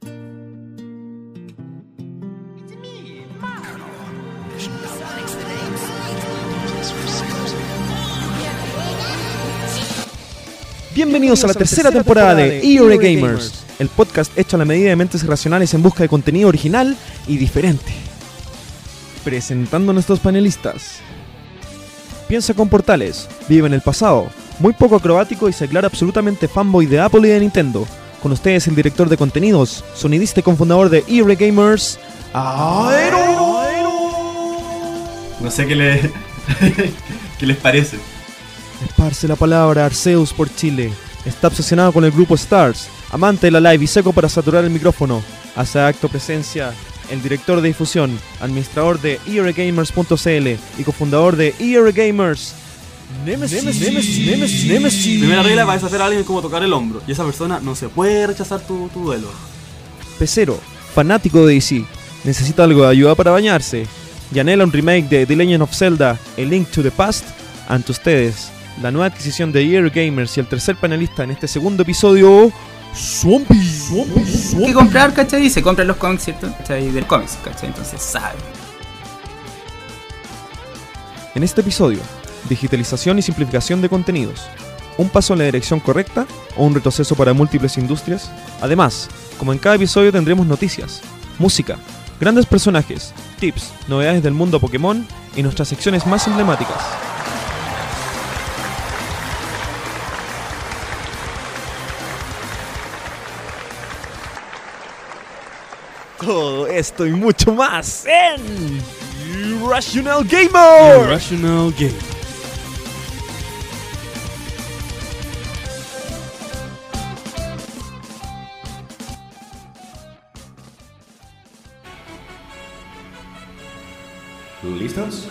Bienvenidos a la tercera temporada de Eurogamers, el podcast hecho a la medida de mentes irracionales en busca de contenido original y diferente. Presentando a nuestros panelistas. Piensa con portales, vive en el pasado, muy poco acrobático y se declara absolutamente fanboy de Apple y de Nintendo. Con ustedes el director de contenidos, sonidista y cofundador de Eurogamers, Aero. No sé qué les parece. Esparce la palabra Arceus por Chile. Está obsesionado con el grupo Stars, amante de la live y seco para saturar el micrófono. Hace acto presencia el director de difusión, administrador de Eurogamers.cl y cofundador de Eurogamers, Nemesis. Primera regla para deshacer a alguien es como tocar el hombro, y esa persona no se puede rechazar tu duelo. Pecero, fanático de DC, necesita algo de ayuda para bañarse y anhela un remake de The Legend of Zelda, A Link to the Past. Ante ustedes, la nueva adquisición de Eurogamers y el tercer panelista en este segundo episodio, Swampy. ¿Qué comprar, cachai? Se compran los cómics, ¿cierto? ¿Cachai? Del cómics, cachai, entonces sabe. En este episodio, digitalización y simplificación de contenidos. ¿Un paso en la dirección correcta o un retroceso para múltiples industrias? Además, como en cada episodio tendremos noticias, música, grandes personajes, tips, novedades del mundo Pokémon y nuestras secciones más emblemáticas. Todo esto y mucho más en Irrational Gamer. Irrational Game. ¿Listos?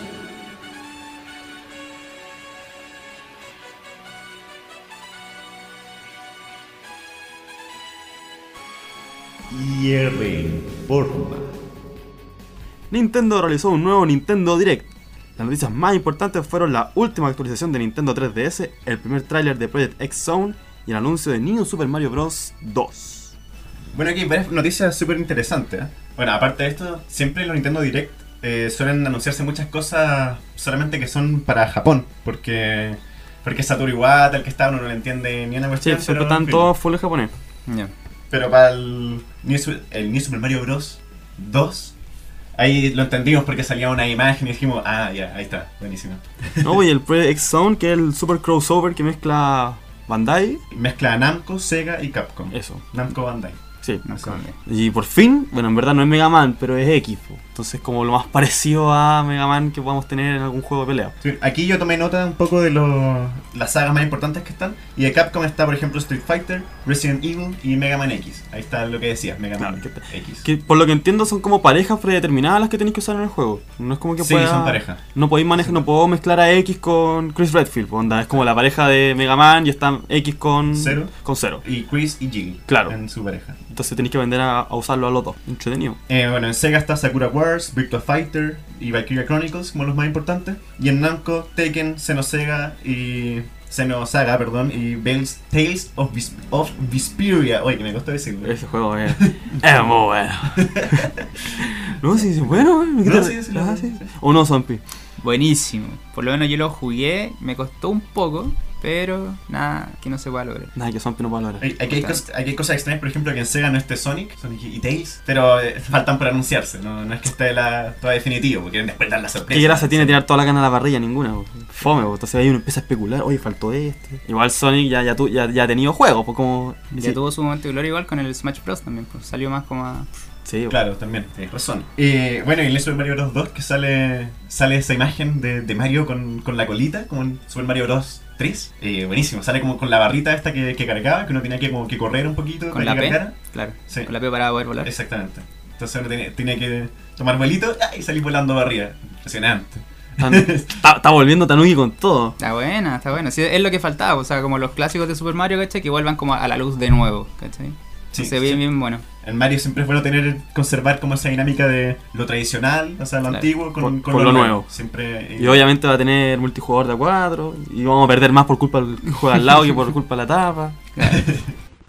Forma. Nintendo realizó un nuevo Nintendo Direct. Las noticias más importantes fueron la última actualización de Nintendo 3DS, el primer tráiler de Project X Zone y el anuncio de New Super Mario Bros. 2. Bueno, aquí hay varias noticias súper interesantes. Bueno, aparte de esto, siempre en los Nintendo Direct suelen anunciarse muchas cosas solamente que son para Japón, porque Satoru Iwata, el que está, uno no le entiende ni una cuestión. Sí, siempre están todos full japonés. Yeah. Pero para el New Super Mario Bros. 2, ahí lo entendimos porque salía una imagen y dijimos, ah, ya, ahí está, buenísimo. No, y el Project X Zone, que es el super crossover que mezcla Bandai. Mezcla a Namco, Sega y Capcom. Eso. Namco Bandai. Sí. No sé. Y por fin, bueno, en verdad no es Mega Man, pero es X. Entonces como lo más parecido a Mega Man que podamos tener en algún juego de pelea. Sí, aquí yo tomé nota un poco de las sagas más importantes que están. Y de Capcom está, por ejemplo, Street Fighter, Resident Evil y Mega Man X. Ahí está lo que decías, Mega Man X. Que por lo que entiendo son como parejas predeterminadas las que tenéis que usar en el juego. No es como que sí, son parejas. No podéis manejar, no puedo mezclar a X con Chris Redfield. Onda, es como la pareja de Mega Man y está X con Zero. Y Chris y Jill. Claro. En su pareja. Entonces tenéis que vender a usarlo a los dos. Entretenido. Bueno, en Sega está Sakura Wars, Virtua Fighter y Valkyria Chronicles como los más importantes. Y en Namco, Tekken, Xenosaga y Tales of Vesperia. Oye, que me costó decirlo. Ese juego es muy bueno. No, sí, bueno. Sí. ¿O no, Zombie? Buenísimo. Por lo menos yo lo jugué, me costó un poco, pero nada que no se pueda lograr. Nada que Zombie no pueda lograr. Aquí hay cosas extrañas, por ejemplo, que en Sega no esté Sonic y Tails, pero faltan por anunciarse, no es que esté todo definitivo, porque quieren después dar la sorpresa. ¿Qué gracia tiene tirar toda la gana a la parrilla? Ninguna. Fome, entonces ahí uno empieza a especular, oye, faltó este. Igual Sonic ya ha tenido juegos, pues como... Ya tuvo su momento de gloria igual con el Smash Bros. También, pues salió más como a... Sí, claro, también, tienes razón. Bueno, y en el Super Mario Bros. 2 que sale esa imagen de Mario con la colita, como en Super Mario Bros. 3. Buenísimo, sale como con la barrita esta que cargaba, que uno tenía que correr un poquito con para la que P, cargara. claro, sí. Con la P para poder volar. Exactamente. Entonces uno tenía que tomar vuelito y salir volando para arriba. Impresionante. Está volviendo Tanuki con todo. Está buena. Sí, es lo que faltaba, o sea, como los clásicos de Super Mario, ¿cachai? Que vuelvan como a la luz de nuevo, ¿cachai? Sí, se ve bien bueno. En Mario siempre es bueno conservar como esa dinámica de lo tradicional, o sea, lo antiguo con lo nuevo. Siempre, y obviamente va a tener multijugador de a 4 y vamos a perder más por culpa del juego al lado que por culpa de la tapa. Claro.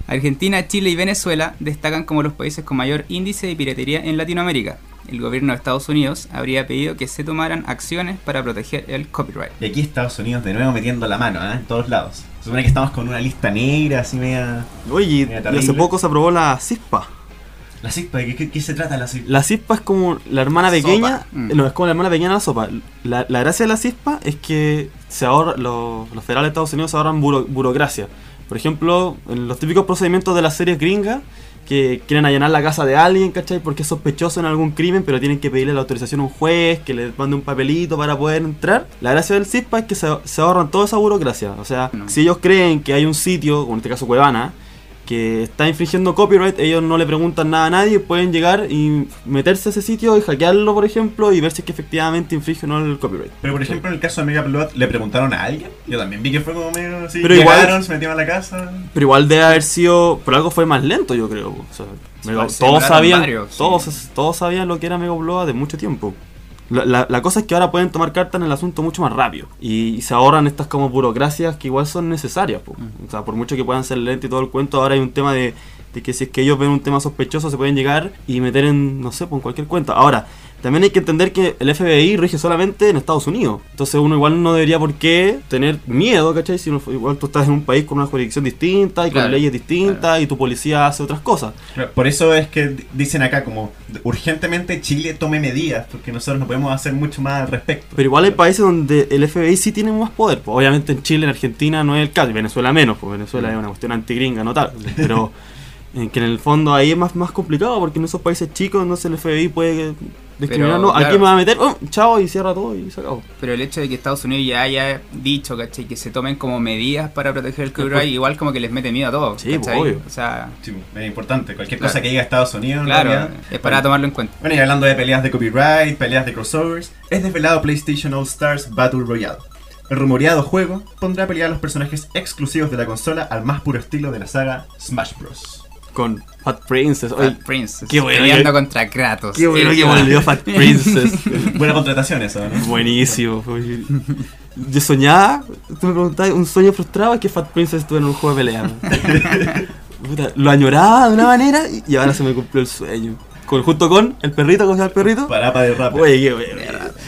Argentina, Chile y Venezuela destacan como los países con mayor índice de piratería en Latinoamérica. El gobierno de Estados Unidos habría pedido que se tomaran acciones para proteger el copyright. Y aquí Estados Unidos de nuevo metiendo la mano, en todos lados. Se supone que estamos con una lista negra, así media... Oye, y hace poco se aprobó la CISPA. ¿La CISPA? ¿De qué se trata la CISPA? La CISPA es como la hermana pequeña. Sopa. No, es como la hermana pequeña de la sopa. La gracia de la CISPA es que se ahorra, los federales de Estados Unidos se ahorran burocracia. Por ejemplo, en los típicos procedimientos de las series gringas, que quieren allanar la casa de alguien, ¿cachai? Porque es sospechoso en algún crimen, pero tienen que pedirle la autorización a un juez, que le mande un papelito para poder entrar. La gracia del CISPA es que se ahorran toda esa burocracia. O sea, si ellos creen que hay un sitio, como en este caso Cuevana, que está infringiendo copyright, ellos no le preguntan nada a nadie, pueden llegar y meterse a ese sitio y hackearlo, por ejemplo, y ver si es que efectivamente infringe o no el copyright. Pero por ejemplo, en el caso de Mega Upload, ¿le preguntaron a alguien? Yo también vi que fue como medio así, pero llegaron, igual, se metieron a la casa... Pero igual debe haber sido, por algo fue más lento, yo creo. O sea, todos sabían, varios, todos sabían lo que era Mega Upload de mucho tiempo. La cosa es que ahora pueden tomar cartas en el asunto mucho más rápido y se ahorran estas como burocracias que igual son necesarias. O sea, por mucho que puedan ser lentos y todo el cuento, ahora hay un tema de que si es que ellos ven un tema sospechoso se pueden llegar y meter en, no sé, en cualquier cuenta. Ahora, también hay que entender que el FBI rige solamente en Estados Unidos. Entonces uno igual no debería por qué tener miedo, ¿cachai? Si igual tú estás en un país con una jurisdicción distinta y con leyes distintas y tu policía hace otras cosas. Por eso es que dicen acá como urgentemente Chile tome medidas, porque nosotros no podemos hacer mucho más al respecto. Pero igual hay países donde el FBI sí tiene más poder. Pues obviamente en Chile, en Argentina no es el caso, y Venezuela menos, pues Venezuela es una cuestión antigringa notable. Pero que en el fondo ahí es más complicado, porque en esos países chicos no sé, el FBI puede discriminarnos. Pero, aquí me va a meter, chao, y cierra todo y se acabó. Pero el hecho de que Estados Unidos ya haya dicho, ¿cachai? Que se tomen como medidas para proteger el copyright, igual como que les mete miedo a todos, sí, ¿cachai? obvio. O sea, Sí, es importante. Cualquier cosa que diga Estados Unidos, claro, en realidad, es para tomarlo en cuenta. Bueno, y hablando de peleas de copyright, peleas de crossovers, es desvelado PlayStation All Stars Battle Royale. El rumoreado juego pondrá a pelear a los personajes exclusivos de la consola al más puro estilo de la saga Smash Bros. Con Fat Princess. Fat Princess. Qué bueno peleando contra Kratos. Qué bueno que volvió Fat Princess. Buena contratación eso, ¿no? Buenísimo. Yo soñaba, tú me preguntabas, un sueño frustrado es que Fat Princess estuviera en un juego de pelea. Puta, lo añoraba de una manera y ahora se me cumplió el sueño. Junto con el perrito, ¿cómo se llama el perrito? Parapa de rap. Oye, qué bueno.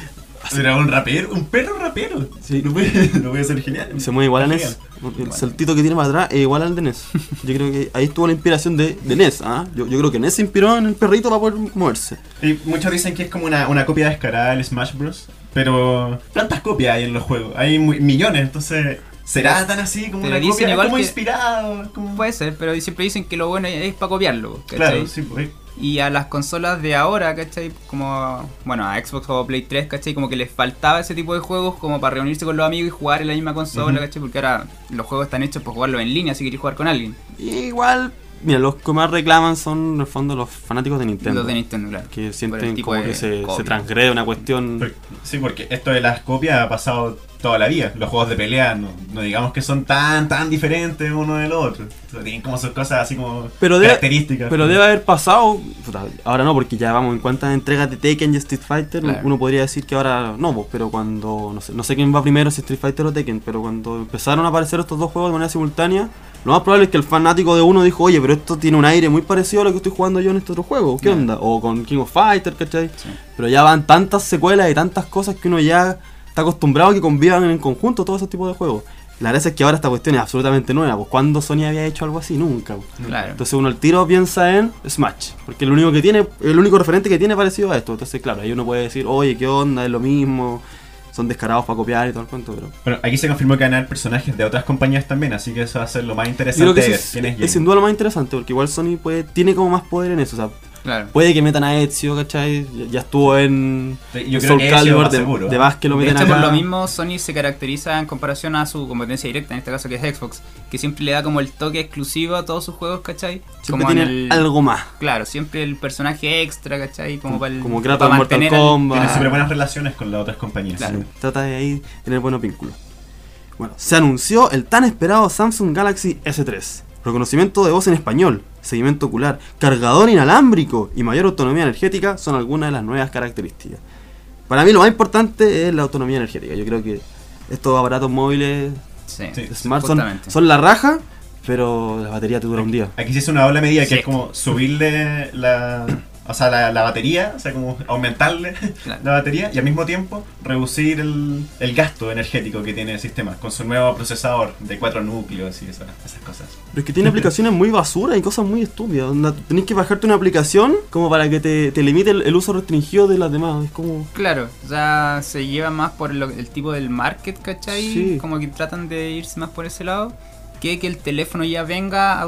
Era un rapero, un perro rapero. Sí. No puede ser genial. Se mueve igual a NES. El saltito que tiene para atrás es igual al de NES. Yo creo que ahí estuvo la inspiración de NES. Yo creo que NES se inspiró en el perrito para poder moverse. Y muchos dicen que es como una copia descarada del Smash Bros. Pero ¿cuántas copias hay en los juegos? Hay millones, entonces... ¿Será tan así como pero una copia? igual como que inspirado. Como... Puede ser, pero siempre dicen que lo bueno es para copiarlo, ¿cachai? Claro, sí, pues. Y a las consolas de ahora, ¿cachai? Como, bueno, a Xbox o Play 3, ¿cachai? Como que les faltaba ese tipo de juegos como para reunirse con los amigos y jugar en la misma consola, ¿cachai? Porque ahora los juegos están hechos para jugarlos en línea, si quieres jugar con alguien. Igual, mira, los que más reclaman son en el fondo los fanáticos de Nintendo. Los de Nintendo, claro. Que sienten como de que se copia. transgrede una cuestión. Sí, porque esto de las copias ha pasado toda la vida. Los juegos de pelea no digamos que son tan diferentes uno del otro. Tienen como sus cosas así como características. Pero debe haber pasado, ahora no, porque ya vamos en cuantas entregas de Tekken y Street Fighter, claro. Uno podría decir que ahora no, pero cuando, no sé quién va primero, si Street Fighter o Tekken, pero cuando empezaron a aparecer estos dos juegos de manera simultánea, lo más probable es que el fanático de uno dijo, oye, pero esto tiene un aire muy parecido a lo que estoy jugando yo en este otro juego, ¿qué onda? O con King of Fighters, ¿cachai? Sí. Pero ya van tantas secuelas y tantas cosas que uno ya está acostumbrado a que convivan en conjunto todos esos tipos de juegos. La verdad es que ahora esta cuestión es absolutamente nueva, pues ¿cuándo Sony había hecho algo así? Nunca. Claro. Entonces uno al tiro piensa en Smash, porque el único referente que tiene parecido a esto. Entonces claro, ahí uno puede decir, oye, ¿qué onda? Es lo mismo, son descarados para copiar y todo el cuento, pero... Bueno, aquí se confirmó que van a haber personajes de otras compañías también, así que eso va a ser lo más interesante. Yo creo que es sin duda lo más interesante, porque igual Sony tiene como más poder en eso, o sea... Claro. Puede que metan a Ezio, ¿cachai? Ya estuvo en Soul Calibur de más que lo meten acá. acá. Por lo mismo, Sony se caracteriza en comparación a su competencia directa, en este caso que es Xbox, que siempre le da como el toque exclusivo a todos sus juegos, ¿cachai? Siempre tiene algo más. Claro, siempre el personaje extra, ¿cachai? Como Kratos en Mortal Kombat. Tiene súper buenas relaciones con las otras compañías. Claro, trata de ahí tener buenos vínculos. Bueno, se anunció el tan esperado Samsung Galaxy S3. Reconocimiento de voz en español, seguimiento ocular, cargador inalámbrico y mayor autonomía energética son algunas de las nuevas características. Para mí lo más importante es la autonomía energética. Yo creo que estos aparatos móviles sí, Smart son la raja, pero la batería te dura un día. Aquí se hizo una doble medida que Sí. es como subirle la batería, o sea, como aumentarle Claro. la batería y al mismo tiempo reducir el gasto energético que tiene el sistema con su nuevo procesador de 4 núcleos y esas cosas. Pero es que tiene aplicaciones muy basura y cosas muy estúpidas. Onda, tenés que bajarte una aplicación como para que te limite el uso restringido de las demás. Es como... Claro, ya se lleva más por el tipo del market, ¿cachai? Sí. Como que tratan de irse más por ese lado, que el teléfono ya venga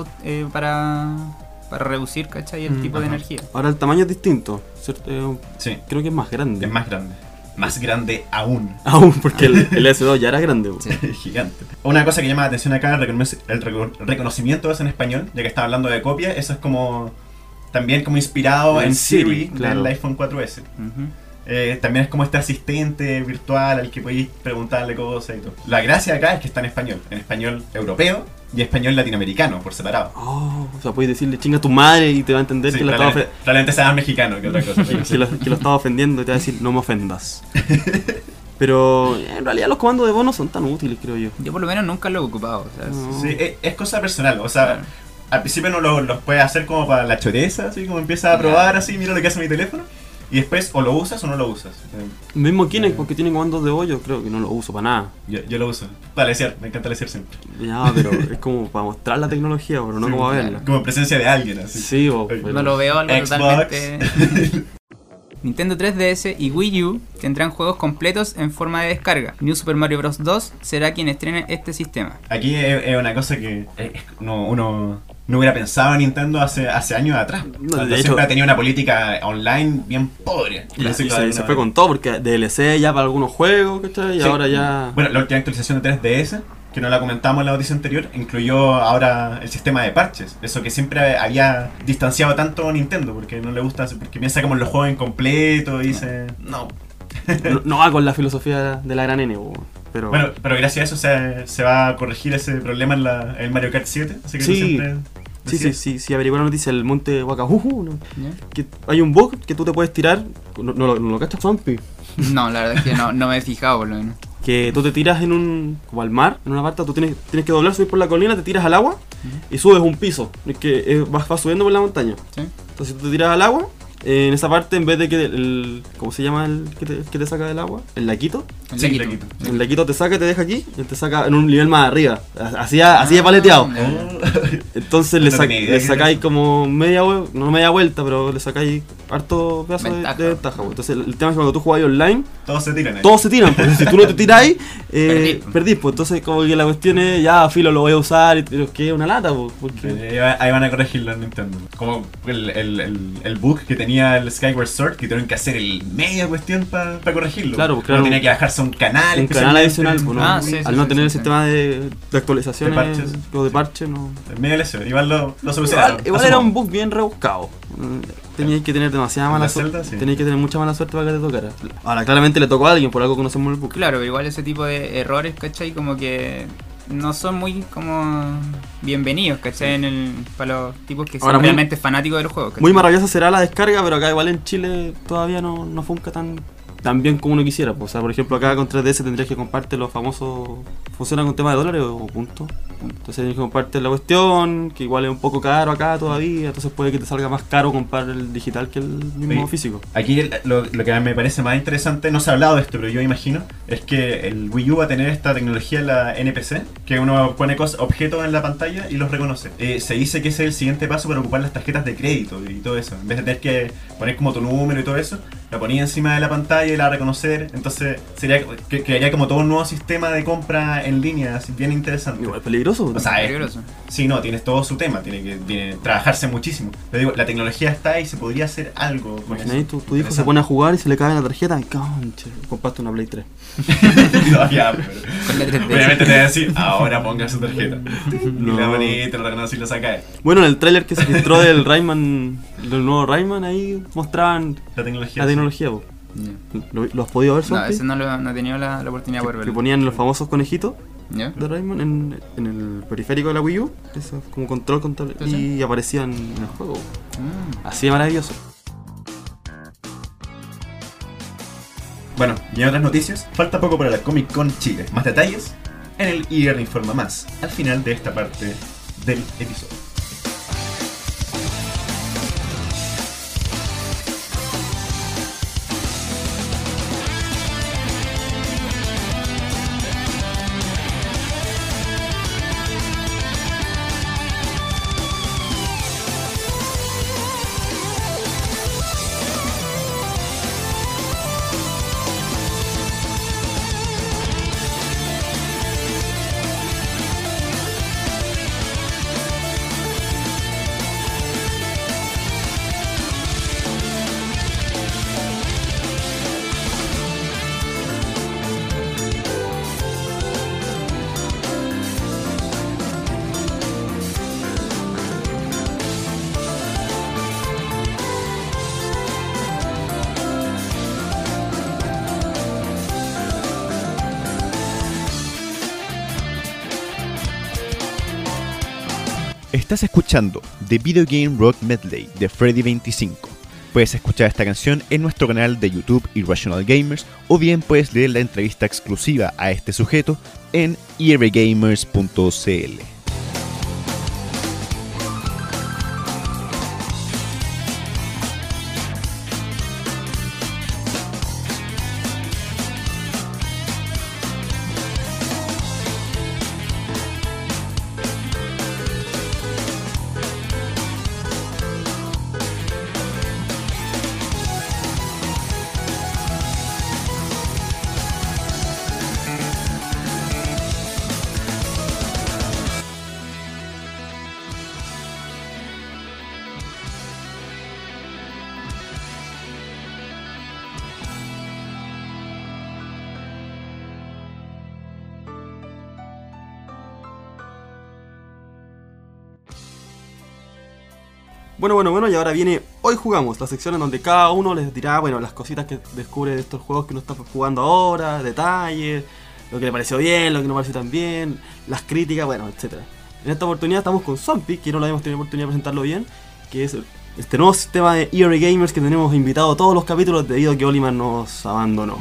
para reducir, ¿cachai? El tipo de Ajá. energía. Ahora el tamaño es distinto, ¿cierto? Sí, Creo que es más grande. es más grande. Más grande aún. Aún, porque el S2 ya era grande. Po. Sí. Gigante. Una cosa que llama la atención acá, el reconocimiento es en español, ya que está hablando de copia, eso es como también como inspirado En en Siri, Siri, claro. del iPhone 4S. Ujú. También es como este asistente virtual al que podéis preguntarle cosas y todo. La gracia acá es que está en español europeo y español latinoamericano por separado. Oh, o sea, puedes decirle chinga a tu madre y te va a entender Sí, que, la estaba probablemente sea más mexicano que otra cosa. pero sí. que lo estaba ofendiendo y te va a decir no me ofendas. Pero en realidad los comandos de voz no son tan útiles, creo yo. Yo por lo menos nunca lo he ocupado. O sea, No. Sí, es cosa personal, o sea, Claro. al principio no los puedes hacer como para la choreza, así como empiezas a probar así, mira lo que hace mi teléfono, y después o lo usas o no lo usas. Mismo Kinect, porque tiene comandos de voz, yo creo que no lo uso para nada. Yo lo uso, para lesear, me encanta lesear siempre. Ya, pero es como para mostrar la tecnología, pero no Sí, como a claro. verla. Como en presencia de alguien, así. Sí, o Oye, pero- no lo veo algo Xbox. totalmente... Nintendo 3DS y Wii U tendrán juegos completos en forma de descarga. New Super Mario Bros. 2 será quien estrene este sistema. Aquí es una cosa que uno no hubiera pensado en Nintendo hace años atrás. No, Cuando de hecho- siempre ha tenido una política online bien pobre. por y decirlo de se alguna fue con manera. todo, porque DLC ya para algunos juegos, ¿cachai? Y Sí. ahora ya... Bueno, la última actualización de 3DS, que no la comentamos en la noticia anterior, incluyó ahora el sistema de parches. Eso que siempre había distanciado tanto a Nintendo, porque no le gusta, porque piensa como en los juegos incompletos y dice, no. no va con la filosofía de la gran N, po, pero... Bueno, pero gracias a eso se va a corregir ese problema en el Mario Kart 7. Así que Sí. tú siempre Sí, averigué la noticia, el monte Wakajuju, ¿no? ¿Ya? Que hay un bug que tú te puedes tirar, no lo cachas, Zampi, No, la verdad es que no me he fijado por lo menos. que tú te tiras en como al mar, en una parte, tú tienes que doblar, subir por la colina, te tiras al agua y subes un piso, es que vas subiendo por la montaña. ¿Sí? Entonces tú te tiras al agua, en esa parte en vez de que ¿cómo se llama el que te saca del agua? ¿El laquito? El Sí, laguito. El laquito te saca y te deja aquí, y te saca en un nivel más arriba, así de paleteado. ya. Entonces No tenía idea le que sacáis era como no media vuelta, pero le sacáis harto pedazo Ventaja. de ventaja. Pues. Entonces el tema es que cuando tú jugás online, todos se tiran ahí. todos se tiran, porque si tú no te tiráis, Perdís. perdís. Pues entonces como que la cuestión es, ya, filo, lo voy a usar, pero es que es una lata, pues, porque... Ahí van a corregirlo en Nintendo. Como el bug que tenía el Skyward Sword, que tuvieron que hacer el media cuestión para corregirlo. Claro, pues, Uno claro. tenía que bajarse a un canal. Un canal adicional, pues, ¿no? Ah, sí, Al no tener el sí. sistema de actualizaciones De parches. o de parche, no... Medio lesión. Igual lo solucionaron. Igual era un bug bien rebuscado. Teníais que tener demasiada mala La suerte. Zelda, sí. Teníais que tener mucha mala suerte para que te tocara. Ahora, claramente le tocó a alguien, por algo conocemos el bug. Claro, pero igual ese tipo de errores, ¿cachai? Como que no son muy como bienvenidos, ¿cachai? Para los tipos que son Ahora, muy- realmente fanáticos de los juegos, ¿cachai? Muy maravillosa será la descarga, pero acá igual en Chile todavía no funca tan bien como uno quisiera. Pues, o sea, por ejemplo, acá con 3DS tendrías que compartir los famosos... ¿Funciona con tema de dólares o puntos? Entonces tienes que compartir la cuestión, que igual es un poco caro acá todavía, entonces puede que te salga más caro comprar el digital que el mismo Oye, físico. Aquí lo que me parece más interesante, no se ha hablado de esto, pero yo imagino, es que el Wii U va a tener esta tecnología, la NPC, que uno pone objetos en la pantalla y los reconoce. Se dice que ese es el siguiente paso para ocupar las tarjetas de crédito y todo eso. En vez de tener que poner como tu número y todo eso, la ponía encima de la pantalla y la va a reconocer. Entonces sería que haría como todo un nuevo sistema de compra en línea, así bien interesante. Igual peligroso. O sea, Peligroso. sí, no, tienes todo su tema, tiene que trabajarse muchísimo. Pero digo, la tecnología está y se podría hacer algo con eso. Imagináis, tu hijo se pone a jugar y se le cae la tarjeta y conche, compraste una Play 3. No, ya, pero Con la 3DS. obviamente te va a decir, ahora ponga su tarjeta. No. Y la bonita, lo reconoce y lo saca. Bueno, en el tráiler que se filtró del nuevo Rayman, ahí mostraban La tecnología. la tecnología. Po. ¿Lo has podido ver, No, Sofi? ese no he tenido la oportunidad de poder Que verlo. ponían los famosos conejitos ¿Ya? de Rayman en el periférico de la Wii U, eso es como control, Sí, y aparecían en el juego. Mm. Así de maravilloso. Bueno, y en otras noticias, falta poco para la Comic Con Chile. Más detalles en el IR Informa Más, al final de esta parte del episodio. Estás escuchando The Video Game Rock Medley de Freddy 25. Puedes escuchar esta canción en nuestro canal de YouTube Irrational Gamers, o bien puedes leer la entrevista exclusiva a este sujeto en irgamers.cl. Bueno, y ahora viene Hoy Jugamos, la sección en donde cada uno les dirá, bueno, las cositas que descubre de estos juegos que uno está jugando ahora, detalles, lo que le pareció bien, lo que no pareció tan bien, las críticas, bueno, etcétera. En esta oportunidad estamos con Zombie, que no lo habíamos tenido oportunidad de presentarlo bien, que es este nuevo sistema de ERA Gamers que tenemos invitado a todos los capítulos debido a que Olimar nos abandonó.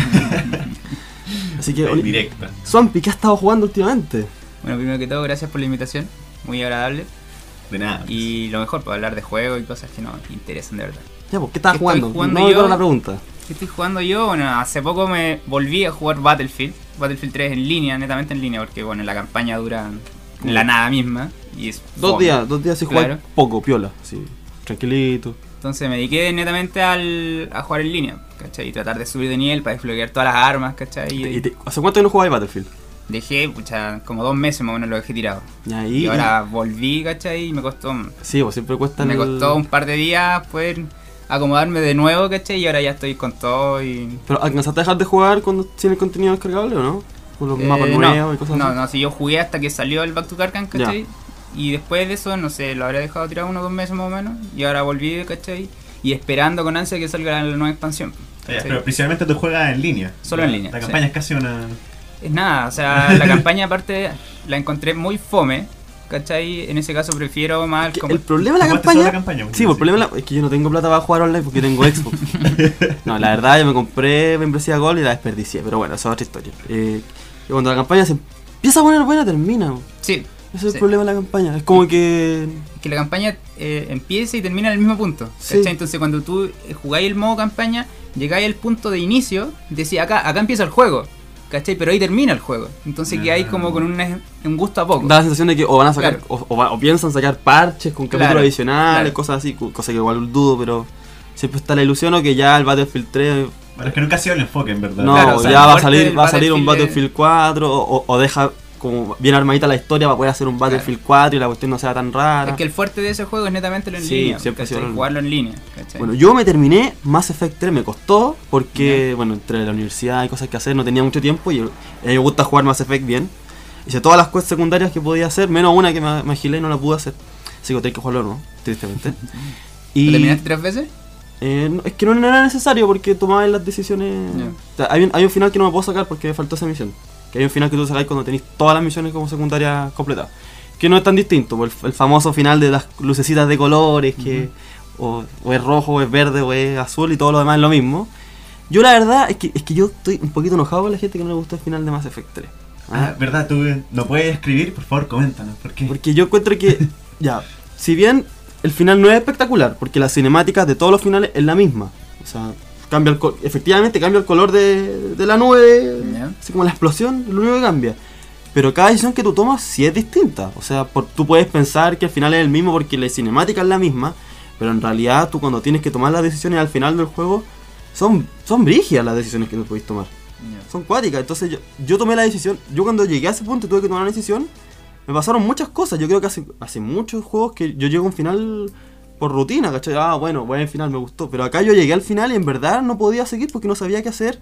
Así que, Directa. Zombie, ¿qué has estado jugando últimamente? Bueno, primero que todo, gracias por la invitación. Muy agradable. De nada. Y lo mejor, para hablar de juegos y cosas que nos interesan de verdad. Ya, pues, ¿qué estás ¿Qué jugando? estoy jugando No me yo? acuerdo la pregunta. ¿Qué estoy jugando yo? Bueno, hace poco me volví a jugar Battlefield 3 en línea, netamente en línea, porque bueno, la campaña dura la nada misma. Y es Dos fome. días sin jugar Claro. poco, piola, sí, tranquilito. Entonces me dediqué netamente a jugar en línea, ¿cachai? Y tratar de subir de nivel para desbloquear todas las armas, ¿cachai? ¿Hace cuánto que no jugabas Battlefield? Dejé, pucha, como 2 meses más o menos lo dejé tirado. Y ahora volví, ¿cachai? Y me costó Sí, pues siempre cuesta un par de días poder acomodarme de nuevo, ¿cachai? Y ahora ya estoy con todo y... ¿Pero alcanzaste a dejar de jugar cuando tiene el contenido descargable o no? Con los mapas nuevos y cosas así. No, si yo jugué hasta que salió el Back to Karkan, ¿cachai? Y después de eso, no sé, lo habré dejado tirado 1 o 2 meses más o menos. Y ahora volví, ¿cachai? Y esperando con ansia que salga la nueva expansión. Pero principalmente tú juegas en línea. Solo en línea, La campaña sí. es casi una... Es nada, o sea, la campaña aparte la encontré muy fome, ¿cachai? En ese caso prefiero más... Que el problema de la ¿Jugaste solo campaña... la campaña? Sí, pues el problema es que yo no tengo plata para jugar online porque tengo Xbox. No, la verdad yo me compré membresía Gold y la desperdicié, pero bueno, esa es otra historia. Y cuando la campaña se empieza a poner buena, termina. Sí. Ese es el Sí. problema de la campaña. Es como que... Que la campaña empieza y termina en el mismo punto, ¿cachai? Sí. Entonces cuando tú jugáis el modo campaña, llegáis al punto de inicio, decís acá empieza el juego, ¿cachai? Pero ahí termina el juego. Entonces quedáis como con un gusto a poco. Da la sensación de que o van a sacar, Claro. o piensan sacar parches con capítulos Claro, adicionales, claro. cosas así, cosa que igual dudo, pero siempre está la ilusión o que ya el Battlefield 3 Bueno, es que nunca ha sido el enfoque, en verdad. no, Claro, o sea, ya el va a fuerte salir, del va a salir un Battlefield Battlefield 4 o deja como bien armadita la historia para poder hacer un Battlefield 4 y la cuestión no sea tan rara. Es que el fuerte de ese juego es netamente lo en Sí, línea, siempre ha sido ¿cachai? lo- Jugarlo en línea, ¿cachai? Bueno, yo me terminé Mass Effect 3, me costó porque, bueno, entre la universidad y cosas que hacer no tenía mucho tiempo y a mí me gusta jugar Mass Effect bien. Hice todas las quests secundarias que podía hacer, menos una que me agilé y no la pude hacer. Así que tengo que jugarlo, ¿no? Tristemente. ¿Lo terminaste 3 veces? Es que no era necesario porque tomaba las decisiones. Ya. O sea, hay un final que no me puedo sacar porque me faltó esa misión. Que hay un final que tú sacáis cuando tenéis todas las misiones como secundarias completadas. Que no es tan distinto, pues, el famoso final de las lucecitas de colores, que o es rojo, o es verde, o es azul y todo lo demás es lo mismo. Yo la verdad es que yo estoy un poquito enojado con la gente que no le gustó el final de Mass Effect 3. ¿Verdad? Tú no puedes escribir, por favor, coméntanos. ¿Por qué? Porque yo encuentro que, ya, si bien el final no es espectacular, porque la cinemática de todos los finales es la misma. O sea, efectivamente cambia el color de la nube, Ya. así como la explosión, lo único que cambia. Pero cada decisión que tú tomas sí es distinta. O sea, tú puedes pensar que el final es el mismo porque la cinemática es la misma, pero en realidad tú cuando tienes que tomar las decisiones al final del juego, son brígidas las decisiones que tú podéis tomar. Ya. Son cuáticas. Entonces yo tomé la decisión, yo cuando llegué a ese punto y tuve que tomar una decisión, me pasaron muchas cosas. Yo creo que hace muchos juegos que yo llego a un final por rutina, ¿cachai? Bueno, voy al final, me gustó. Pero acá yo llegué al final y en verdad no podía seguir porque no sabía qué hacer.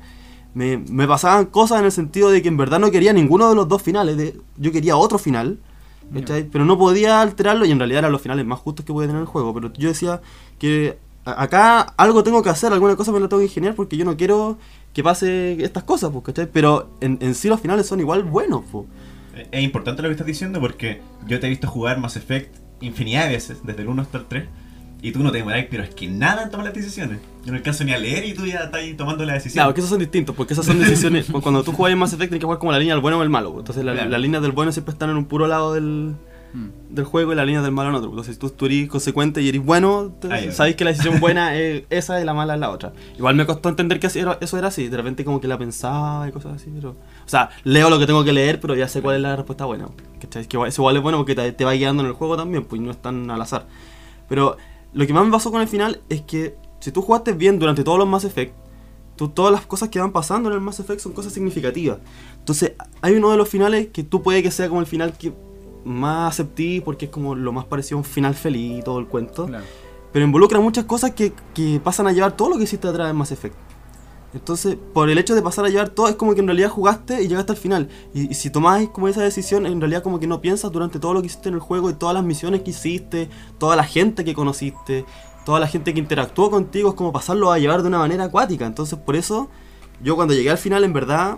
Me pasaban cosas en el sentido de que en verdad no quería ninguno de los dos finales. Yo quería otro final, ¿cachai? Pero no podía alterarlo y en realidad eran los finales más justos que podía tener el juego. Pero yo decía que acá algo tengo que hacer, alguna cosa me la tengo que ingeniar porque yo no quiero que pase estas cosas, pues, ¿cachai? Pero en sí los finales son igual buenos, pues. Es importante lo que estás diciendo porque yo te he visto jugar Mass Effect infinidad de veces, desde el 1 hasta el 3, y tú no te demoráis, pero es que nada en tomar las decisiones. Yo no alcanzo ni a leer y tú ya estás ahí tomando la decisión. Claro, que esos son distintos, porque esas son decisiones. Cuando tú juegas en Mass Effect tienes que jugar como la línea del bueno o el malo, pues. Entonces Claro. las líneas del bueno siempre están en un puro lado del juego y las líneas del malo en otro. Entonces tú eres consecuente y eres bueno, sabéis que la decisión buena es esa y la mala es la otra. Igual me costó entender que eso era así, de repente como que la pensaba y cosas así, pero... O sea, leo lo que tengo que leer, pero ya sé cuál es la respuesta buena. ¿Cachai? Que eso igual es bueno porque te va guiando en el juego también, pues no es tan al azar. Pero lo que más me pasó con el final es que si tú jugaste bien durante todos los Mass Effect, todas las cosas que van pasando en el Mass Effect son cosas significativas. Entonces hay uno de los finales que tú puede que sea como el final que más aceptí porque es como lo más parecido a un final feliz y todo el cuento. Claro. Pero involucra muchas cosas que pasan a llevar todo lo que hiciste atrás en Mass Effect. Entonces, por el hecho de pasar a llevar todo, es como que en realidad jugaste y llegaste al final. Y si tomás como esa decisión, en realidad como que no piensas durante todo lo que hiciste en el juego y todas las misiones que hiciste, toda la gente que conociste, toda la gente que interactuó contigo, es como pasarlo a llevar de una manera acuática. Entonces, por eso, yo cuando llegué al final, en verdad,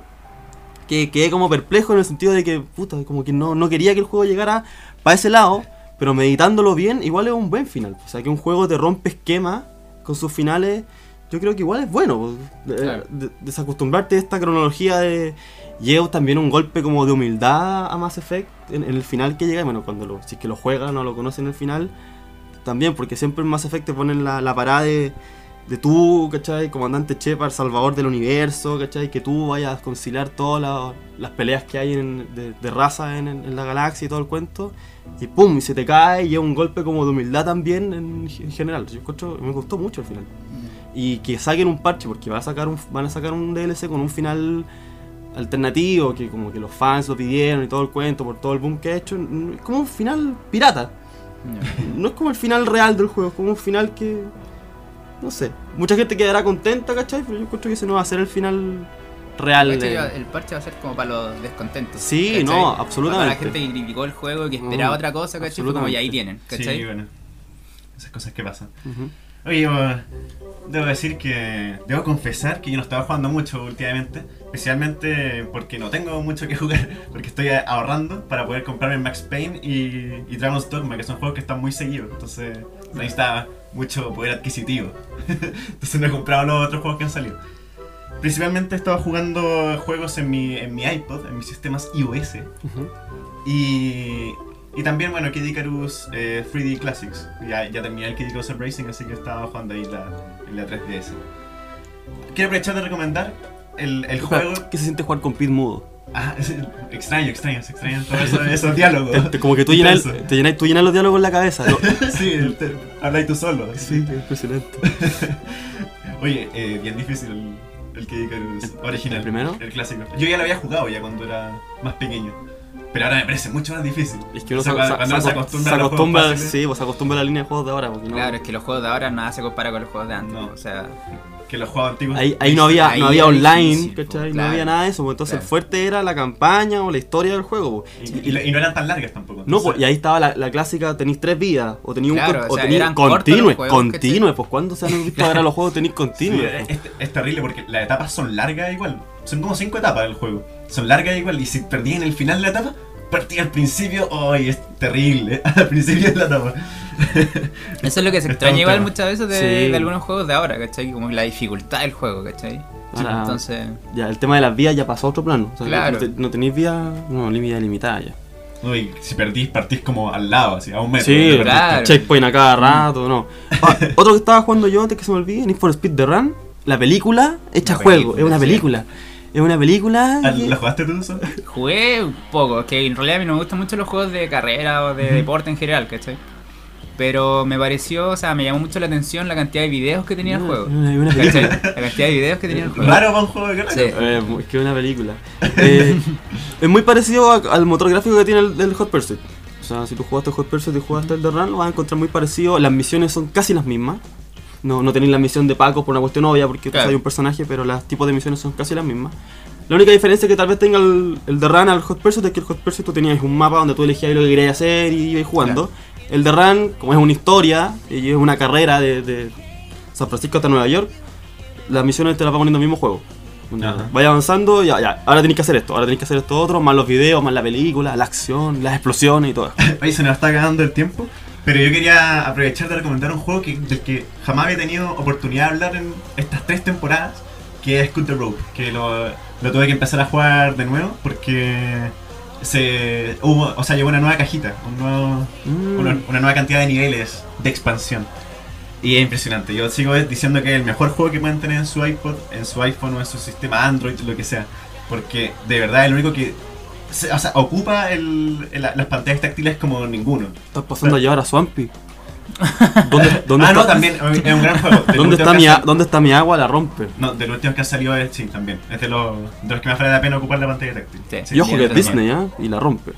que quedé como perplejo en el sentido de que, puta, como que no quería que el juego llegara para ese lado, pero meditándolo bien, igual es un buen final. O sea, que un juego te rompe esquema con sus finales, yo creo que igual es bueno. Claro. Desacostumbrarte a esta cronología de... Llevo también un golpe como de humildad a Mass Effect en el final que llega. Bueno, si es que lo juegan o lo conocen en el final, también, porque siempre en Mass Effect te ponen la parada de tú, ¿cachai? Comandante Shepard, salvador del universo, ¿cachai? Que tú vayas a conciliar todas las peleas que hay de raza en la galaxia y todo el cuento. Y pum, y se te cae y es un golpe como de humildad también en general. Me gustó mucho el final. Y que saquen un parche, porque van a sacar un DLC con un final alternativo, que como que los fans lo pidieron y todo el cuento, por todo el boom que ha hecho. Es como un final pirata. No es como el final real del juego, es como un final que... No sé, mucha gente quedará contenta, ¿cachai? Pero yo encuentro que ese no va a ser el final real. El parche va a ser como para los descontentos. Sí, ¿cachai? no, absolutamente. Para la gente que criticó el juego y que esperaba otra cosa, ¿cachai? Fue como, y ahí tienen, ¿cachai? Sí, bueno. Esas cosas que pasan. Uh-huh. Oye, debo confesar que yo no estaba jugando mucho últimamente, especialmente porque no tengo mucho que jugar, porque estoy ahorrando para poder comprarme Max Payne y Dragon's Dogma, que son juegos que están muy seguidos, entonces necesitaba mucho poder adquisitivo. Entonces no he comprado los otros juegos que han salido. Principalmente he estado jugando juegos en mi iPod, en mis sistemas iOS. Uh-huh. Y también, bueno, Kid Icarus 3D Classics. Ya terminé el Kid Icarus Racing, así que estaba jugando ahí en la 3DS. Quiero aprovechar de recomendar el juego. ¿Qué se siente jugar con Pete mudo? Extraño, se extrañan todos esos diálogos. Como que tú llenas los diálogos en la cabeza, ¿no? Sí, habláis tú solo. Sí, es impresionante. Oye, bien difícil el Kid Icarus original. ¿El primero? El clásico. Yo ya lo había jugado ya cuando era más pequeño. Pero ahora me parece mucho más difícil. Es que uno se acostumbra sí, pues se acostumbra a la línea de juegos de ahora. Porque Claro, es que los juegos de ahora nada se compara con los juegos de antes. No. O sea, que los juegos antiguos. Ahí no había era online, difícil, ¿cachai? claro. No había nada de eso. Pues entonces Claro. el fuerte era la campaña o la historia del juego. Pues. Y no eran tan largas tampoco. No, Entonces, pues, y ahí estaba la clásica, tenéis 3 vidas, o tenéis Claro, un o sea, tenéis eran cortos continue, los juegos, ¿cachai? pues cuando se han visto ahora los juegos tenéis sí, continue. es terrible porque las etapas son largas igual. Son como 5 etapas del juego. Son largas igual. Y si perdí en el final de la etapa, perdí al principio. ¡Ay, es terrible! Al principio de la etapa. eso es lo que se Está extraña un igual tema. muchas veces Sí. de algunos juegos de ahora, ¿cachai? Como la dificultad del juego, ¿cachai? Ahora, Entonces, ya, el tema de las vías ya pasó a otro plano. O sea, Claro. no tenéis vías, no, vida limitada ya. Uy, si perdís, partís como al lado, así, a un metro. Sí, donde perdiste. claro. checkpoint a cada rato, no. Otro que estaba jugando yo antes que se me olvide, Need for Speed The Run, la película hecha Una juego, película, es una sí. película. Es una película. Ah, que- ¿La jugaste tú, Son? jugué un poco, que en realidad a mí no me gustan mucho los juegos de carrera o de deporte en general, ¿cachai? Pero me pareció, o sea, me llamó mucho la atención la cantidad de videos que tenía el juego. Una ¿Cachai? película. La cantidad de videos que tenía el juego. Raro para un juego de carrera. Sí. Es que es una película. Es muy parecido al motor gráfico que tiene el Hot Pursuit. O sea, si tú jugaste Hot Pursuit y jugaste el The Run, lo vas a encontrar muy parecido. Las misiones son casi las mismas. No tenéis la misión de Paco por una cuestión obvia, porque Claro. tú sabes un personaje, pero los tipos de misiones son casi las mismas. La única diferencia que tal vez tenga el The Run al Hot Pursuit es que el Hot Pursuit tú tenías un mapa donde tú elegías lo que querías hacer y ibas jugando. El The Run, como es una historia y es una carrera de San Francisco hasta Nueva York, las misiones te las va poniendo el mismo juego. Ajá. Vaya avanzando, ya, ahora tenéis que hacer esto, ahora tenéis que hacer esto otro, más los videos, más la película, la acción, las explosiones y todo eso. Oye, se nos está acabando el tiempo, pero yo quería aprovechar de recomendar un juego del que jamás había tenido oportunidad de hablar en estas 3 temporadas, que es Cut the Rope, que lo tuve que empezar a jugar de nuevo porque llegó una nueva cajita, una nueva cantidad de niveles de expansión. Y es impresionante, yo sigo diciendo que es el mejor juego que pueden tener en su iPod, en su iPhone o en su sistema Android, lo que sea, porque de verdad es el único que ocupa las pantallas táctiles como ninguno. Estás pasando a llevar a Swampy. ¿Dónde No, está, también es un gran juego. ¿Dónde está mi agua? La rompe. No, de los últimos que han salido sí, también. Es de los que más vale la pena ocupar la pantalla táctil. Sí. Y ojo que es bien, Disney, ¿ah? Y la rompe.